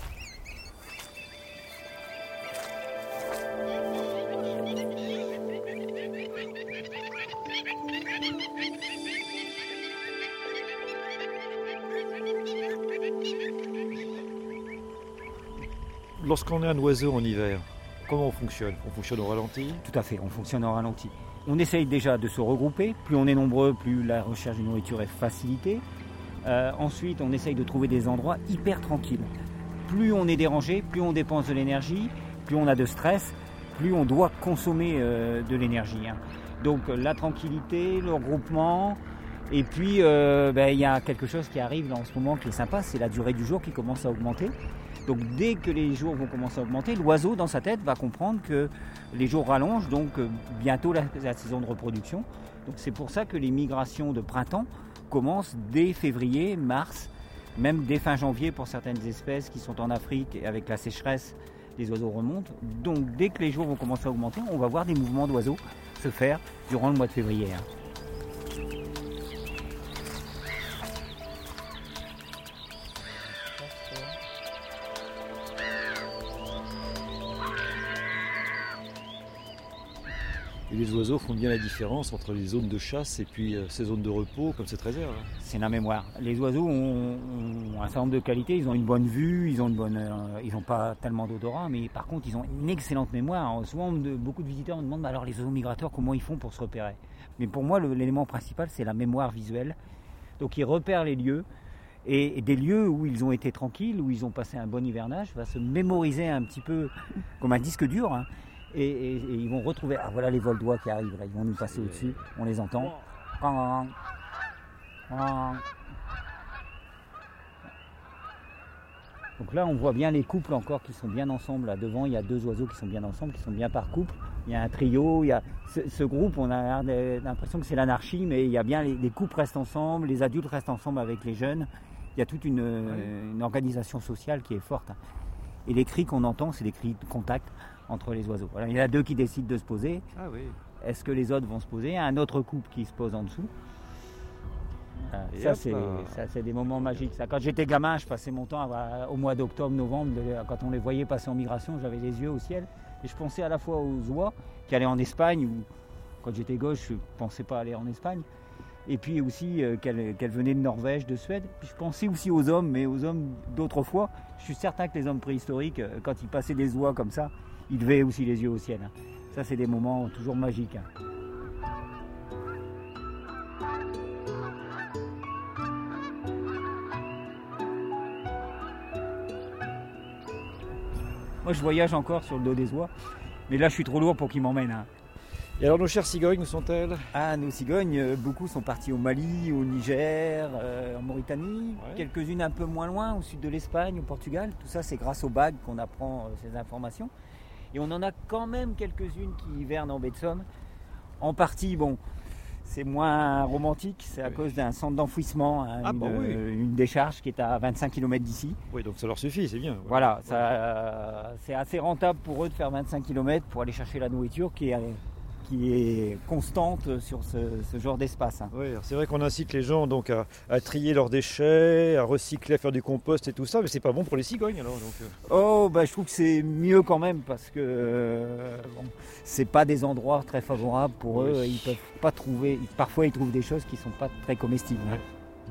Lorsqu'on est un oiseau en hiver, comment on fonctionne ? On fonctionne au ralenti ? Tout à fait, on fonctionne au ralenti. On essaye déjà de se regrouper. Plus on est nombreux, plus la recherche de nourriture est facilitée. Euh, ensuite, on essaye de trouver des endroits hyper tranquilles. Plus on est dérangé, plus on dépense de l'énergie, plus on a de stress, plus on doit consommer euh, de l'énergie. Hein. Donc la tranquillité, le regroupement, et puis euh, ben, y a quelque chose qui arrive là, en ce moment qui est sympa, c'est la durée du jour qui commence à augmenter. Donc dès que les jours vont commencer à augmenter, l'oiseau dans sa tête va comprendre que les jours rallongent, donc euh, bientôt la, la saison de reproduction. Donc c'est pour ça que les migrations de printemps commencent dès février, mars, même dès fin janvier pour certaines espèces qui sont en Afrique et avec la sécheresse, les oiseaux remontent. Donc dès que les jours vont commencer à augmenter, on va voir des mouvements d'oiseaux se faire durant le mois de février. Hein. Et les oiseaux font bien la différence entre les zones de chasse et puis euh, ces zones de repos comme cette réserve. C'est la mémoire. Les oiseaux ont, ont un certain nombre de qualités. Ils ont une bonne vue, ils ont une bonne, euh, ils n'ont pas tellement d'odorat, mais par contre ils ont une excellente mémoire. Souvent, de, beaucoup de visiteurs me demandent bah, alors les oiseaux migrateurs, comment ils font pour se repérer ? Mais pour moi, le, l'élément principal, c'est la mémoire visuelle. Donc ils repèrent les lieux. Et, et des lieux où ils ont été tranquilles, où ils ont passé un bon hivernage, va se mémoriser un petit peu comme un disque dur. Hein. Et, et, et ils vont retrouver, ah voilà les vols d'oies qui arrivent, là, ils vont nous passer au-dessus, on les entend. Donc là on voit bien les couples encore qui sont bien ensemble, là devant il y a deux oiseaux qui sont bien ensemble, qui sont bien par couple, il y a un trio, il y a ce, ce groupe, on a l'impression que c'est l'anarchie, mais il y a bien les, les couples restent ensemble, les adultes restent ensemble avec les jeunes, il y a toute une, une organisation sociale qui est forte. Et les cris qu'on entend, c'est des cris de contact entre les oiseaux. Voilà, il y en a deux qui décident de se poser. Ah oui. Est-ce que les autres vont se poser ? Un autre couple qui se pose en dessous. Voilà, ça, c'est, ça, c'est des moments magiques. Ça, quand j'étais gamin, je passais mon temps à, au mois d'octobre, novembre, quand on les voyait passer en migration, j'avais les yeux au ciel. Et je pensais à la fois aux oies qui allaient en Espagne, ou quand j'étais gauche, je ne pensais pas aller en Espagne. Et puis aussi euh, qu'elle, qu'elle venait de Norvège, de Suède. Puis je pensais aussi aux hommes, mais aux hommes d'autrefois. Je suis certain que les hommes préhistoriques, euh, quand ils passaient des oies comme ça, ils levaient aussi les yeux au ciel. Hein. Ça, c'est des moments toujours magiques. Hein. Moi, je voyage encore sur le dos des oies, mais là, je suis trop lourd pour qu'ils m'emmènent. Hein. Et alors, nos chères cigognes, où sont-elles ? Ah, nos cigognes, beaucoup sont parties au Mali, au Niger, euh, en Mauritanie, ouais. Quelques-unes un peu moins loin, au sud de l'Espagne, au Portugal. Tout ça, c'est grâce aux bagues qu'on apprend euh, ces informations. Et on en a quand même quelques-unes qui hivernent en baie de Somme. En partie, bon, c'est moins romantique, c'est à oui. cause d'un centre d'enfouissement, hein, ah, une, bon, oui. euh, une décharge qui est à vingt-cinq kilomètres d'ici. Oui, donc ça leur suffit, c'est bien. Ouais. Voilà, ça, euh, c'est assez rentable pour eux de faire vingt-cinq kilomètres pour aller chercher la nourriture qui est, qui est constante sur ce, ce genre d'espace. Hein. Oui, c'est vrai qu'on incite les gens donc à, à trier leurs déchets, à recycler, à faire du compost et tout ça, mais c'est pas bon pour les cigognes alors. Donc, euh... Oh, bah, je trouve que c'est mieux quand même parce que euh, bon, c'est pas des endroits très favorables pour oui. eux. Ils peuvent pas trouver. Parfois, ils trouvent des choses qui sont pas très comestibles. Hein.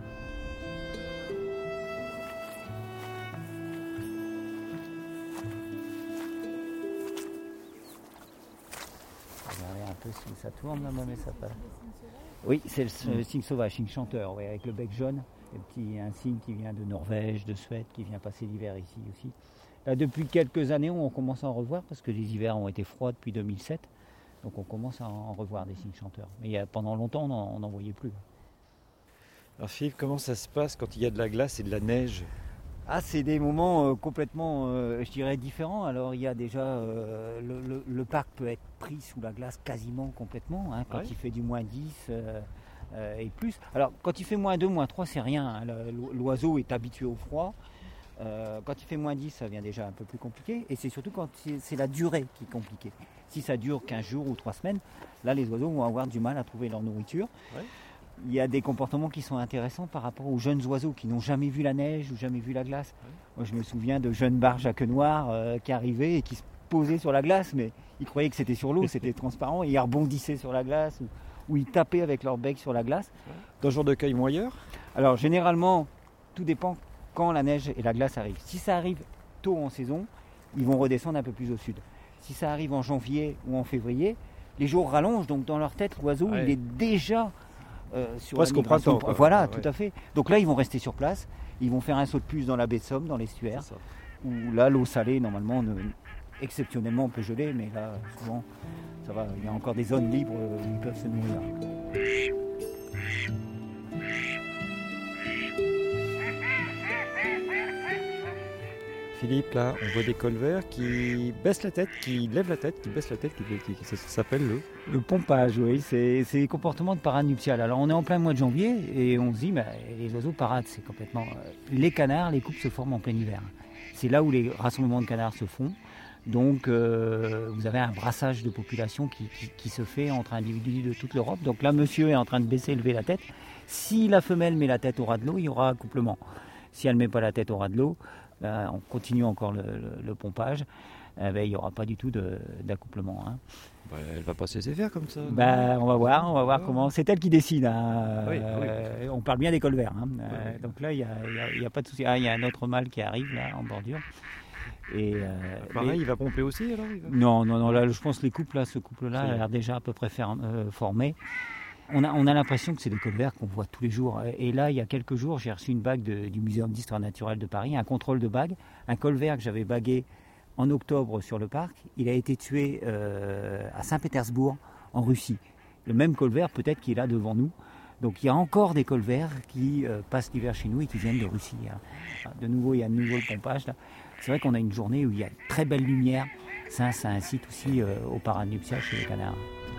Si ça tourne là, mais ça passe. Oui, c'est le, le cygne sauvage, cygne chanteur, ouais, avec le bec jaune. Un, petit, un cygne qui vient de Norvège, de Suède, qui vient passer l'hiver ici aussi. Là, depuis quelques années, on commence à en revoir parce que les hivers ont été froids depuis deux mille sept. Donc on commence à en revoir des cygnes chanteurs. Mais il y a, pendant longtemps, on n'en voyait plus. Alors Philippe, comment ça se passe quand il y a de la glace et de la neige ? Ah, c'est des moments euh, complètement, euh, je dirais, différents. Alors, il y a déjà, euh, le, le, le parc peut être pris sous la glace quasiment complètement, hein, quand ouais. il fait du moins dix euh, euh, et plus. Alors, quand il fait moins deux, moins trois, c'est rien. Hein, l'oiseau est habitué au froid. Euh, quand il fait moins dix, ça devient déjà un peu plus compliqué. Et c'est surtout quand c'est la durée qui est compliquée. Si ça dure quinze jours ou trois semaines, là, les oiseaux vont avoir du mal à trouver leur nourriture. Ouais. Il y a des comportements qui sont intéressants par rapport aux jeunes oiseaux qui n'ont jamais vu la neige ou jamais vu la glace. Ouais. Moi, je me souviens de jeunes barges à queue noire euh, qui arrivaient et qui se posaient sur la glace, mais ils croyaient que c'était sur l'eau, c'était transparent, et ils rebondissaient sur la glace ou, ou ils tapaient avec leur bec sur la glace. Ouais. Dans ce genre de cas, ils vont ailleurs ? Alors, généralement, tout dépend quand la neige et la glace arrivent. Si ça arrive tôt en saison, ils vont redescendre un peu plus au sud. Si ça arrive en janvier ou en février, les jours rallongent, donc dans leur tête, l'oiseau, ouais. il est déjà... Euh, sur presque au printemps. Quoi. Voilà, ouais. tout à fait. Donc là, ils vont rester sur place. Ils vont faire un saut de puce dans la baie de Somme, dans l'estuaire, où là, l'eau salée, normalement, ne, exceptionnellement, on peut geler, mais là, souvent, ça va. Il y a encore des zones libres où ils peuvent se nourrir. Philippe, là, on voit des colverts qui baissent la tête, qui lèvent la tête, qui baissent la tête, qui, qui, ça, ça s'appelle le... Le pompage, oui, c'est des comportements de parade nuptiale. Alors on est en plein mois de janvier et on se dit, bah, les oiseaux paradent, c'est complètement... Les canards, les couples se forment en plein hiver. C'est là où les rassemblements de canards se font. Donc euh, vous avez un brassage de population qui, qui, qui se fait entre individus de toute l'Europe. Donc là, monsieur est en train de baisser, lever la tête. Si la femelle met la tête au ras de l'eau, il y aura accouplement. Si elle ne met pas la tête au ras de l'eau, ben, on continue encore le, le, le pompage, eh ben, il n'y aura pas du tout d'accouplement. Hein. Ben, elle ne va pas se laisser faire comme ça. Ben, on va voir, on va voir comment. C'est elle qui décide. Hein. Oui, euh, oui. On parle bien des colverts. Hein. Oui, euh, oui. Donc là, il n'y a, a, a pas de souci. Ah, il y a un autre mâle qui arrive là en bordure. Et, euh, Pareil, les... il va pomper aussi alors il va... Non, non, non. Là, je pense que les couples, là, ce couple-là a l'air déjà à peu près ferme, euh, formé. On a, on a l'impression que c'est des colverts qu'on voit tous les jours. Et là, il y a quelques jours, j'ai reçu une bague de, du Muséum d'histoire naturelle de Paris, un contrôle de bague. Un colvert que j'avais bagué en octobre sur le parc, il a été tué euh, à Saint-Pétersbourg, en Russie. Le même colvert, peut-être, qui est là devant nous. Donc il y a encore des colverts qui euh, passent l'hiver chez nous et qui viennent de Russie. Hein. De nouveau, il y a de nouveau le pompage. C'est vrai qu'on a une journée où il y a une très belle lumière. Ça, ça incite aussi euh, au parade nuptial chez les canards.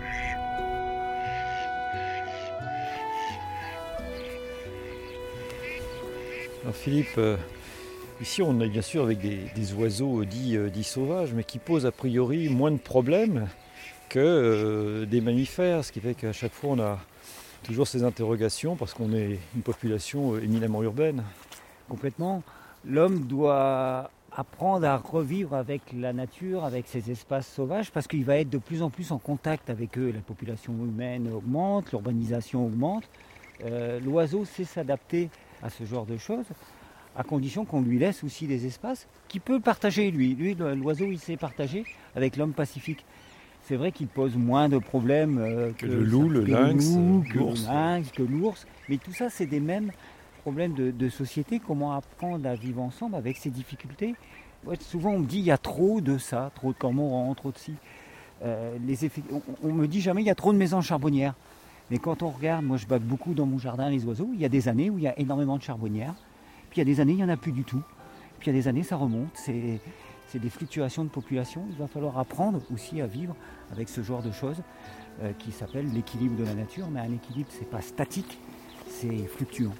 Alors Philippe, euh, ici on est bien sûr avec des, des oiseaux dits, euh, dits sauvages, mais qui posent a priori moins de problèmes que euh, des mammifères, ce qui fait qu'à chaque fois on a toujours ces interrogations parce qu'on est une population euh, éminemment urbaine. Complètement. L'homme doit apprendre à revivre avec la nature, avec ces espaces sauvages, parce qu'il va être de plus en plus en contact avec eux. La population humaine augmente, l'urbanisation augmente. Euh, l'oiseau sait s'adapter à ce genre de choses, à condition qu'on lui laisse aussi des espaces qu'il peut partager, lui. Lui, l'oiseau, il sait partager avec l'homme pacifique. C'est vrai qu'il pose moins de problèmes euh, que, que le loup, le que lynx, loup, que l'ours, que l'ours. Mais tout ça, c'est des mêmes problèmes de, de société. Comment apprendre à vivre ensemble avec ces difficultés. Ouais, souvent, on me dit il y a trop de ça, trop de cormorans, trop de ci. Euh, les effets, on, on me dit jamais il y a trop de maisons charbonnières. Mais quand on regarde, moi je bague beaucoup dans mon jardin les oiseaux, il y a des années où il y a énormément de charbonnières, puis il y a des années il n'y en a plus du tout, puis il y a des années ça remonte, c'est, c'est des fluctuations de population. Il va falloir apprendre aussi à vivre avec ce genre de choses euh, qui s'appelle l'équilibre de la nature, mais un équilibre c'est pas statique, c'est fluctuant.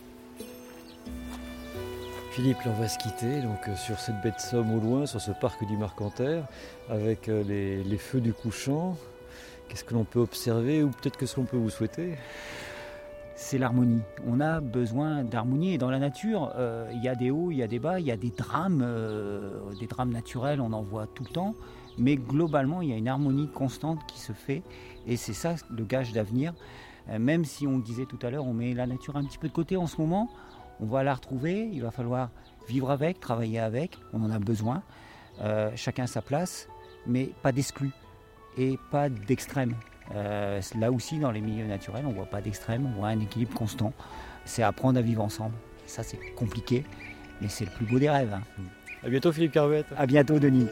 Philippe, là, on va se quitter donc, euh, sur cette baie de Somme au loin, sur ce parc du Marcanterre, avec euh, les, les feux du couchant qu'est-ce que l'on peut observer ou peut-être que ce qu'on peut vous souhaiter ? C'est l'harmonie. On a besoin d'harmonie et dans la nature, euh, il y a des hauts, il y a des bas, il y a des drames, euh, des drames naturels, on en voit tout le temps, mais globalement, il y a une harmonie constante qui se fait et c'est ça le gage d'avenir. Euh, même si on le disait tout à l'heure, on met la nature un petit peu de côté en ce moment, on va la retrouver, il va falloir vivre avec, travailler avec, on en a besoin, euh, chacun sa place, mais pas d'exclus et pas d'extrêmes. Euh, là aussi, dans les milieux naturels, on ne voit pas d'extrême, on voit un équilibre constant. C'est apprendre à vivre ensemble. Ça, c'est compliqué, mais c'est le plus beau des rêves. Hein. À bientôt, Philippe Carouette. À bientôt, Denis.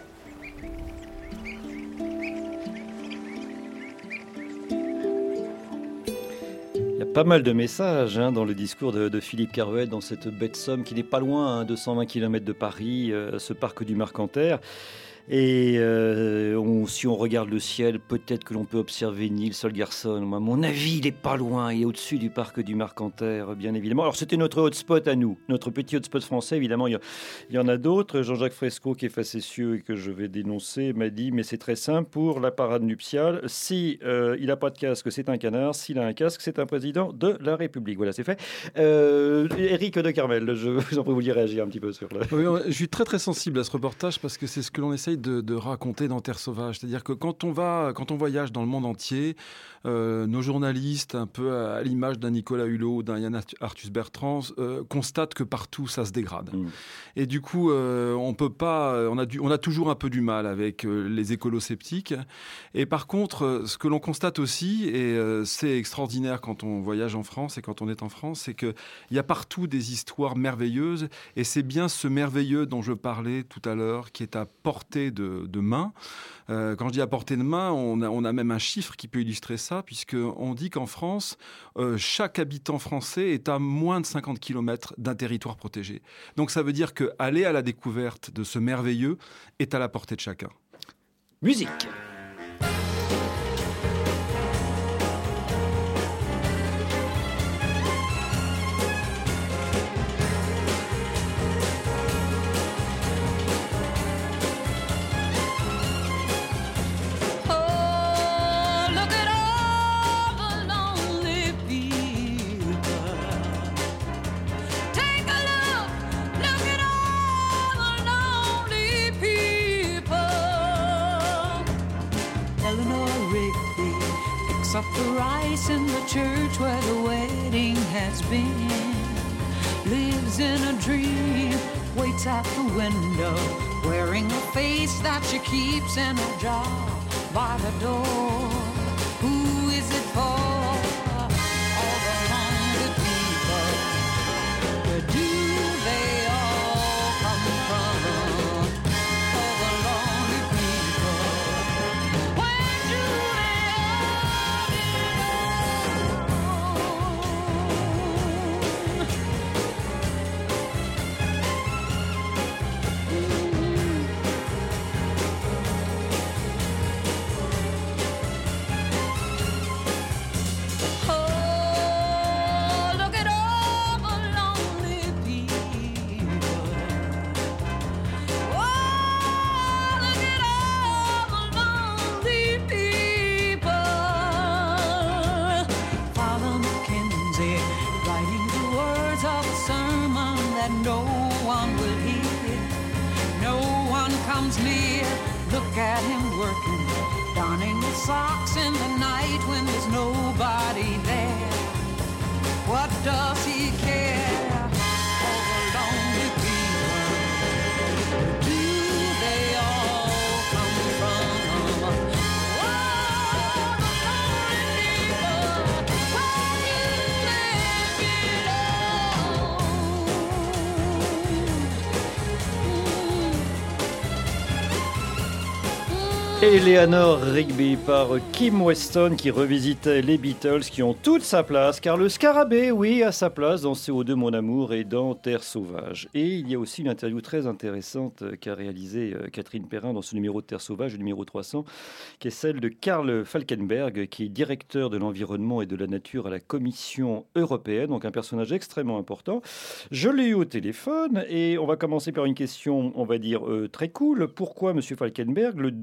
Il y a pas mal de messages hein, dans le discours de, de Philippe Carouette, dans cette bête Somme qui n'est pas loin, hein, deux cent vingt kilomètres de Paris, euh, ce parc du Marcanterre. Et euh, on, si on regarde le ciel, peut-être que l'on peut observer Nils Holgersson. À mon avis, il n'est pas loin, il est au-dessus du parc du Marcanterre, bien évidemment. Alors c'était notre hotspot à nous, notre petit hotspot français, évidemment. Il y, a, il y en a d'autres. Jean-Jacques Fresco, qui est facétieux et que je vais dénoncer, m'a dit, mais c'est très simple, pour la parade nuptiale, si euh, il n'a pas de casque, c'est un canard. S'il a un casque, c'est un président de la République. Voilà, c'est fait. Euh, Éric de Carmel, je vous en prie, vous voulez réagir un petit peu sur le... Oui, je suis très très sensible à ce reportage parce que c'est ce que l'on essaye De, de raconter dans Terre Sauvage. C'est-à-dire que quand on va, quand on voyage dans le monde entier, euh, nos journalistes, un peu à, à l'image d'un Nicolas Hulot, d'un Yann Arthus Bertrand, euh, constatent que partout ça se dégrade. Mmh. Et du coup, euh, on peut pas, on a, du, on a toujours un peu du mal avec euh, les écolo-sceptiques. Et par contre, ce que l'on constate aussi, et euh, c'est extraordinaire quand on voyage en France et quand on est en France, c'est qu'il y a partout des histoires merveilleuses. Et c'est bien ce merveilleux dont je parlais tout à l'heure qui est à portée de de main. Euh, quand je dis à portée de main, on a, on a même un chiffre qui peut illustrer ça, puisqu'on dit qu'en France, euh, chaque habitant français est à moins de cinquante kilomètres d'un territoire protégé. Donc ça veut dire qu'aller à la découverte de ce merveilleux est à la portée de chacun. Musique. Up the rice in the church where the wedding has been. Lives in a dream, waits at the window, wearing a face that she keeps in a jar by the door. Who is it for? All the lonely people. Where do they all come from? All the lonely people. Where do they Look at him working, donning his socks in the night when there's nobody there. What does he care? All the lonely people. Where do they all come from? Oh, the lonely people. Where do they belong? Eleanor Rigby par Kim Weston qui revisitait les Beatles qui ont toute sa place, car le scarabée, oui, a sa place dans C O deux Mon Amour et dans Terre Sauvage. Et il y a aussi une interview très intéressante qu'a réalisée Catherine Perrin dans ce numéro de Terre Sauvage, le numéro trois cents, qui est celle de Karl Falkenberg, qui est directeur de l'environnement et de la nature à la Commission européenne, donc un personnage extrêmement important. Je l'ai eu au téléphone et on va commencer par une question, on va dire, euh, très cool. Pourquoi, monsieur Falkenberg, le domaine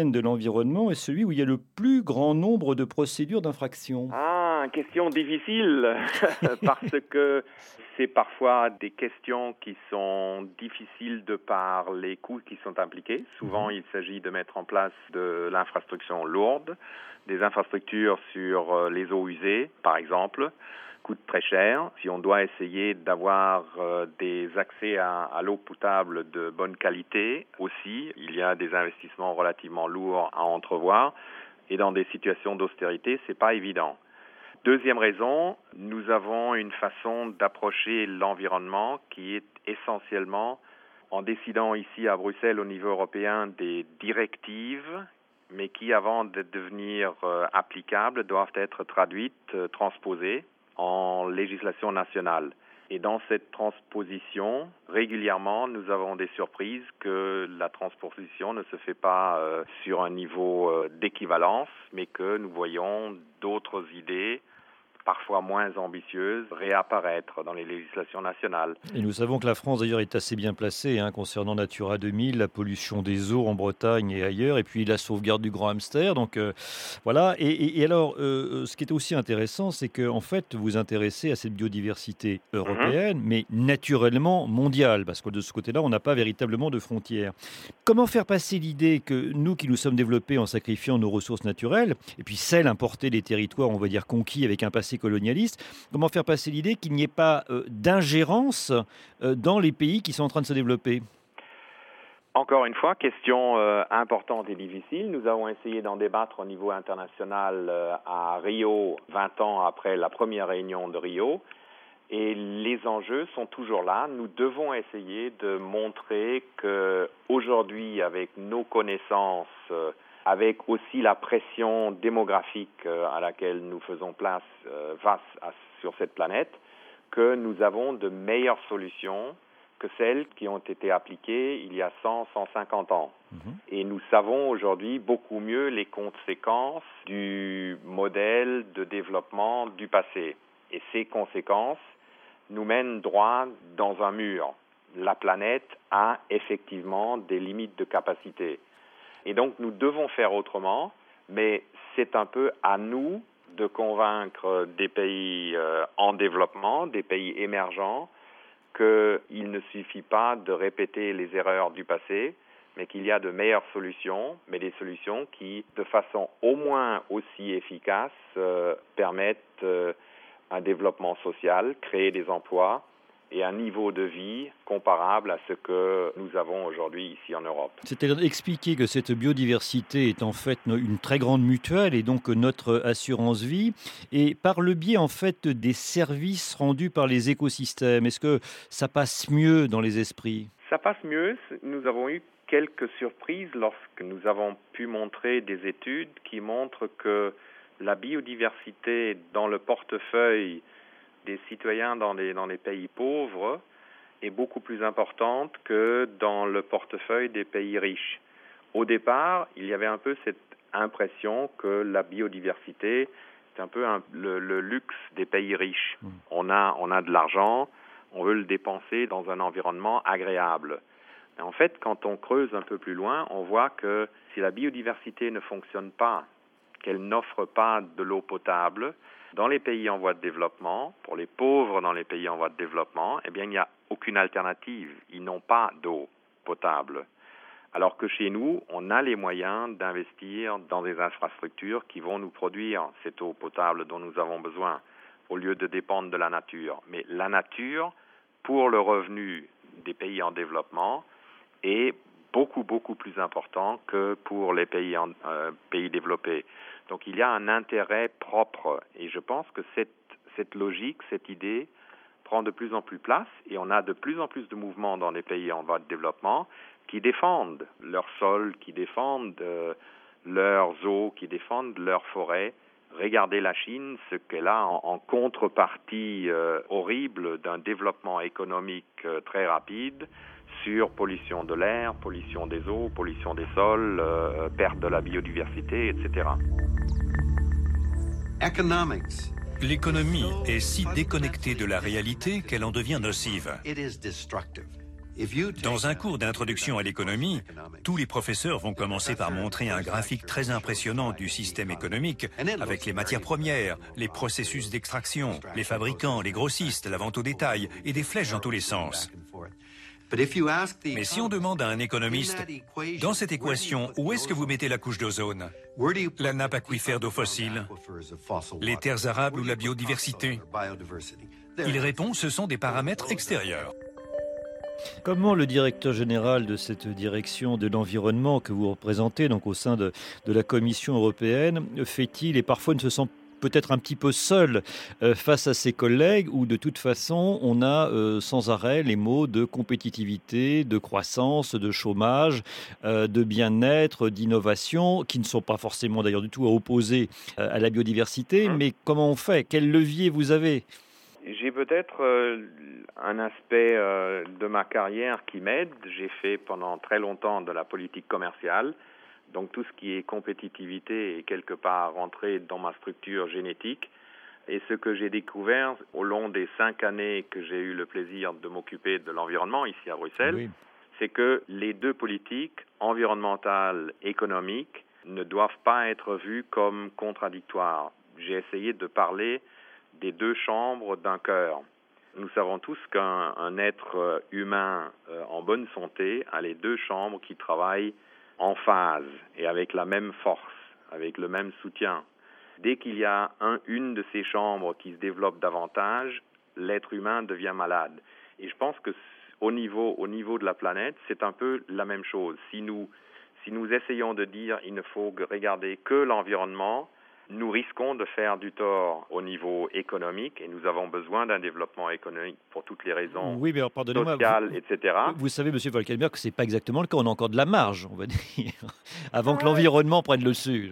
domaine de l'environnement est celui où il y a le plus grand nombre de procédures d'infraction. Ah, question difficile, parce que c'est parfois des questions qui sont difficiles de par les coûts qui sont impliqués. Souvent, il s'agit de mettre en place de l'infrastructure lourde, des infrastructures sur les eaux usées, par exemple, coûtent très cher. Si on doit essayer d'avoir euh, des accès à, à l'eau potable de bonne qualité aussi, il y a des investissements relativement lourds à entrevoir. Et dans des situations d'austérité, c'est pas évident. Deuxième raison, nous avons une façon d'approcher l'environnement qui est essentiellement, en décidant ici à Bruxelles au niveau européen des directives, mais qui, avant de devenir euh, applicables, doivent être traduites, euh, transposées en législation nationale. Et dans cette transposition, régulièrement, nous avons des surprises que la transposition ne se fait pas euh, sur un niveau euh, d'équivalence, mais que nous voyons d'autres idées, parfois moins ambitieuses, réapparaître dans les législations nationales. Et nous savons que la France, d'ailleurs, est assez bien placée hein, concernant Natura deux mille, la pollution des eaux en Bretagne et ailleurs, et puis la sauvegarde du grand hamster. Donc euh, voilà. Et, et, et alors, euh, ce qui est aussi intéressant, c'est que en fait, vous vous intéressez à cette biodiversité européenne, mmh. mais naturellement mondiale, parce que de ce côté-là, on n'a pas véritablement de frontières. Comment faire passer l'idée que nous, qui nous sommes développés en sacrifiant nos ressources naturelles, et puis celles importées des territoires, on va dire conquis avec un passé colonialiste, comment faire passer l'idée qu'il n'y ait pas euh, d'ingérence euh, dans les pays qui sont en train de se développer? Encore une fois, question euh, importante et difficile. Nous avons essayé d'en débattre au niveau international euh, à Rio, vingt ans après la première réunion de Rio. Et les enjeux sont toujours là. Nous devons essayer de montrer qu'aujourd'hui, avec nos connaissances, euh, avec aussi la pression démographique à laquelle nous faisons place euh, face à, sur cette planète, que nous avons de meilleures solutions que celles qui ont été appliquées il y a cent, cent cinquante ans. Mmh. Et nous savons aujourd'hui beaucoup mieux les conséquences du modèle de développement du passé. Et ces conséquences nous mènent droit dans un mur. La planète a effectivement des limites de capacité. Et donc, nous devons faire autrement, mais c'est un peu à nous de convaincre des pays euh, en développement, des pays émergents, qu'il ne suffit pas de répéter les erreurs du passé, mais qu'il y a de meilleures solutions, mais des solutions qui, de façon au moins aussi efficace, euh, permettent euh, un développement social, créer des emplois, et un niveau de vie comparable à ce que nous avons aujourd'hui ici en Europe. C'est-à-dire expliquer que cette biodiversité est en fait une très grande mutuelle et donc notre assurance vie, et par le biais en fait des services rendus par les écosystèmes. Est-ce que ça passe mieux dans les esprits? Ça passe mieux. Nous avons eu quelques surprises lorsque nous avons pu montrer des études qui montrent que la biodiversité dans le portefeuille des citoyens dans les, dans les pays pauvres est beaucoup plus importante que dans le portefeuille des pays riches. Au départ, il y avait un peu cette impression que la biodiversité, c'est un peu un, le, le luxe des pays riches. Mmh. On a, on a de l'argent, on veut le dépenser dans un environnement agréable. Mais en fait, quand on creuse un peu plus loin, on voit que si la biodiversité ne fonctionne pas, qu'elle n'offre pas de l'eau potable, dans les pays en voie de développement, pour les pauvres dans les pays en voie de développement, eh bien, il n'y a aucune alternative. Ils n'ont pas d'eau potable. Alors que chez nous, on a les moyens d'investir dans des infrastructures qui vont nous produire cette eau potable dont nous avons besoin, au lieu de dépendre de la nature. Mais la nature, pour le revenu des pays en développement, est beaucoup, beaucoup plus important que pour les pays, en, euh, pays développés. Donc il y a un intérêt propre et je pense que cette, cette logique, cette idée prend de plus en plus place et on a de plus en plus de mouvements dans les pays en voie de développement qui défendent leur sol, qui défendent euh, leurs eaux, qui défendent leurs forêts. Regardez la Chine, ce qu'elle a en, en contrepartie euh, horrible d'un développement économique euh, très rapide sur pollution de l'air, pollution des eaux, pollution des sols, euh, perte de la biodiversité, et cetera. L'économie est si déconnectée de la réalité qu'elle en devient nocive. Dans un cours d'introduction à l'économie, tous les professeurs vont commencer par montrer un graphique très impressionnant du système économique, avec les matières premières, les processus d'extraction, les fabricants, les grossistes, la vente au détail, et des flèches dans tous les sens. Mais si on demande à un économiste, dans cette équation, où est-ce que vous mettez la couche d'ozone? La nappe aquifère d'eau fossile? Les terres arables ou la biodiversité? Il répond, ce sont des paramètres extérieurs. Comment le directeur général de cette direction de l'environnement que vous représentez, donc au sein de, de la Commission européenne, fait-il et parfois ne se sent peut-être un petit peu seul euh, face à ses collègues où de toute façon on a euh, sans arrêt les mots de compétitivité, de croissance, de chômage, euh, de bien-être, d'innovation, qui ne sont pas forcément d'ailleurs du tout à opposer euh, à la biodiversité. Mais comment on fait? Quel levier vous avez? J'ai peut-être euh, un aspect euh, de ma carrière qui m'aide. J'ai fait pendant très longtemps de la politique commerciale. Donc tout ce qui est compétitivité est quelque part rentré dans ma structure génétique. Et ce que j'ai découvert au long des cinq années que j'ai eu le plaisir de m'occuper de l'environnement ici à Bruxelles, oui, c'est que les deux politiques, environnementale et économique, ne doivent pas être vues comme contradictoires. J'ai essayé de parler des deux chambres d'un cœur. Nous savons tous qu'un un être humain euh, en bonne santé a les deux chambres qui travaillent en phase et avec la même force, avec le même soutien. Dès qu'il y a un, une de ces chambres qui se développe davantage, l'être humain devient malade. Et je pense que au niveau, au niveau de la planète, c'est un peu la même chose. Si nous, si nous essayons de dire il ne faut regarder que l'environnement, nous risquons de faire du tort au niveau économique et nous avons besoin d'un développement économique pour toutes les raisons oui, mais alors, pardonnez-moi, sociales, vous, et cetera. Vous savez, M. Falkenberg, que ce n'est pas exactement le cas. On a encore de la marge, on va dire, avant que l'environnement prenne le dessus.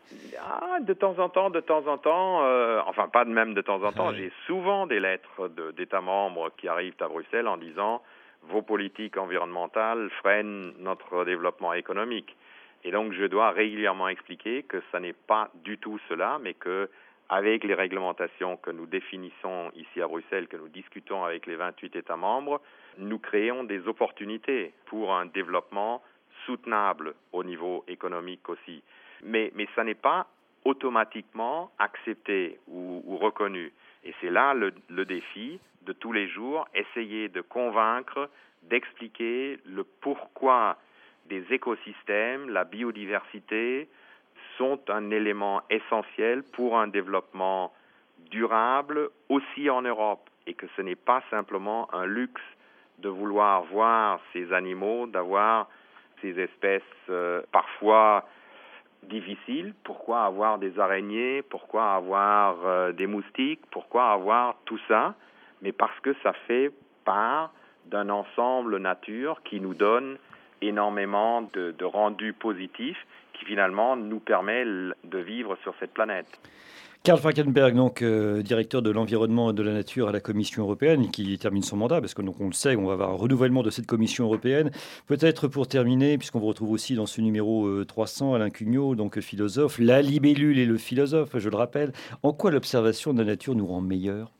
Ah, de temps en temps, de temps en temps, euh, enfin pas de même de temps en temps, ah, j'ai souvent des lettres de, d'États membres qui arrivent à Bruxelles en disant « Vos politiques environnementales freinent notre développement économique ». Et donc, je dois régulièrement expliquer que ça n'est pas du tout cela, mais que avec les réglementations que nous définissons ici à Bruxelles, que nous discutons avec les vingt-huit États membres, nous créons des opportunités pour un développement soutenable au niveau économique aussi. Mais, mais ça n'est pas automatiquement accepté ou, ou reconnu. Et c'est là le, le défi de tous les jours, essayer de convaincre, d'expliquer le pourquoi des écosystèmes, la biodiversité, sont un élément essentiel pour un développement durable aussi en Europe et que ce n'est pas simplement un luxe de vouloir voir ces animaux, d'avoir ces espèces euh, parfois difficiles. Pourquoi avoir des araignées? Pourquoi avoir euh, des moustiques? Pourquoi avoir tout ça? Mais parce que ça fait part d'un ensemble nature qui nous donne énormément de, de rendus positifs qui finalement nous permet de vivre sur cette planète. Karl Falkenberg, donc euh, directeur de l'environnement et de la nature à la Commission européenne, qui termine son mandat, parce que donc on le sait, on va avoir un renouvellement de cette Commission européenne. Peut-être pour terminer, puisqu'on vous retrouve aussi dans ce numéro euh, trois cents, Alain Cugnot, donc philosophe, la libellule et le philosophe, je le rappelle. En quoi l'observation de la nature nous rend meilleurs?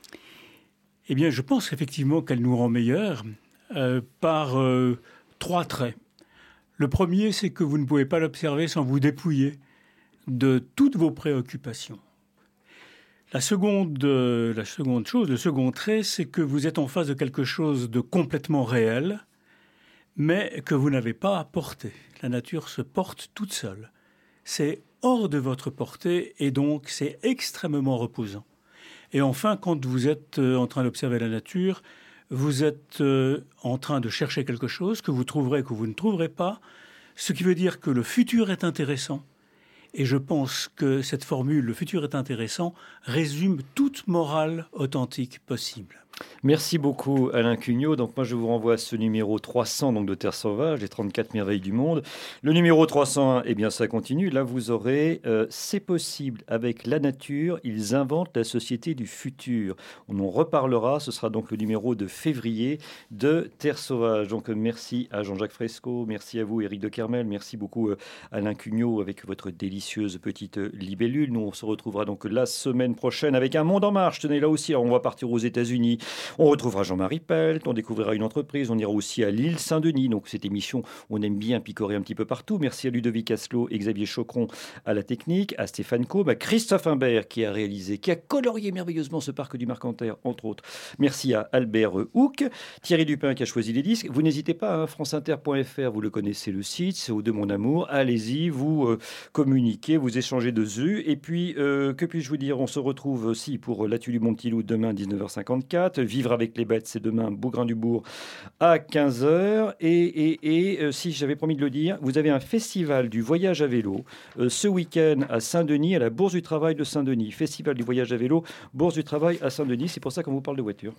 Eh bien, je pense effectivement qu'elle nous rend meilleurs euh, par euh, trois traits. Le premier, c'est que vous ne pouvez pas l'observer sans vous dépouiller de toutes vos préoccupations. La seconde, euh, la seconde chose, le second trait, c'est que vous êtes en face de quelque chose de complètement réel, mais que vous n'avez pas à porter. La nature se porte toute seule. C'est hors de votre portée et donc c'est extrêmement reposant. Et enfin, quand vous êtes euh, en train d'observer la nature, vous êtes euh, en train de chercher quelque chose que vous trouverez, que vous ne trouverez pas, ce qui veut dire que le futur est intéressant. Et je pense que cette formule, le futur est intéressant, résume toute morale authentique possible. Merci beaucoup Alain Cugnot. Donc moi je vous renvoie à ce numéro trois cents donc de Terre sauvage, les trente-quatre merveilles du monde. Le numéro trois cent un, eh bien ça continue. Là vous aurez euh, C'est possible avec la nature, ils inventent la société du futur. On en reparlera, ce sera donc le numéro de février de Terre sauvage. Donc merci à Jean-Jacques Fresco, merci à vous Éric de Kermel, merci beaucoup euh, Alain Cugnot avec votre délicieuse petite libellule. Nous on se retrouvera donc la semaine prochaine avec Un monde en marche. Tenez là aussi, alors, on va partir aux États-Unis. On retrouvera Jean-Marie Pelt, on découvrira une entreprise, on ira aussi à l'île Saint-Denis. Donc cette émission, on aime bien picorer un petit peu partout. Merci à Ludovic Asselot et Xavier Chocron à la technique, à Stéphane Cobb, à Christophe Imbert qui a réalisé, qui a colorié merveilleusement ce parc du Mercantaire, entre autres. Merci à Albert Houck, Thierry Dupin qui a choisi les disques. Vous n'hésitez pas, hein, franceinter point f r, vous le connaissez le site, c'est au de mon amour. Allez-y, vous euh, communiquez, vous échangez dessus. Et puis, euh, que puis-je vous dire, on se retrouve aussi pour l'Atu du Montilou demain dix-neuf heures cinquante-quatre. Vivre avec les bêtes, c'est demain Beaugrain-du-Bourg à quinze heures. Et, et, et euh, si j'avais promis de le dire, vous avez un festival du voyage à vélo euh, ce week-end à Saint-Denis, à la Bourse du Travail de Saint-Denis. Festival du voyage à vélo, Bourse du Travail à Saint-Denis. C'est pour ça qu'on vous parle de voiture.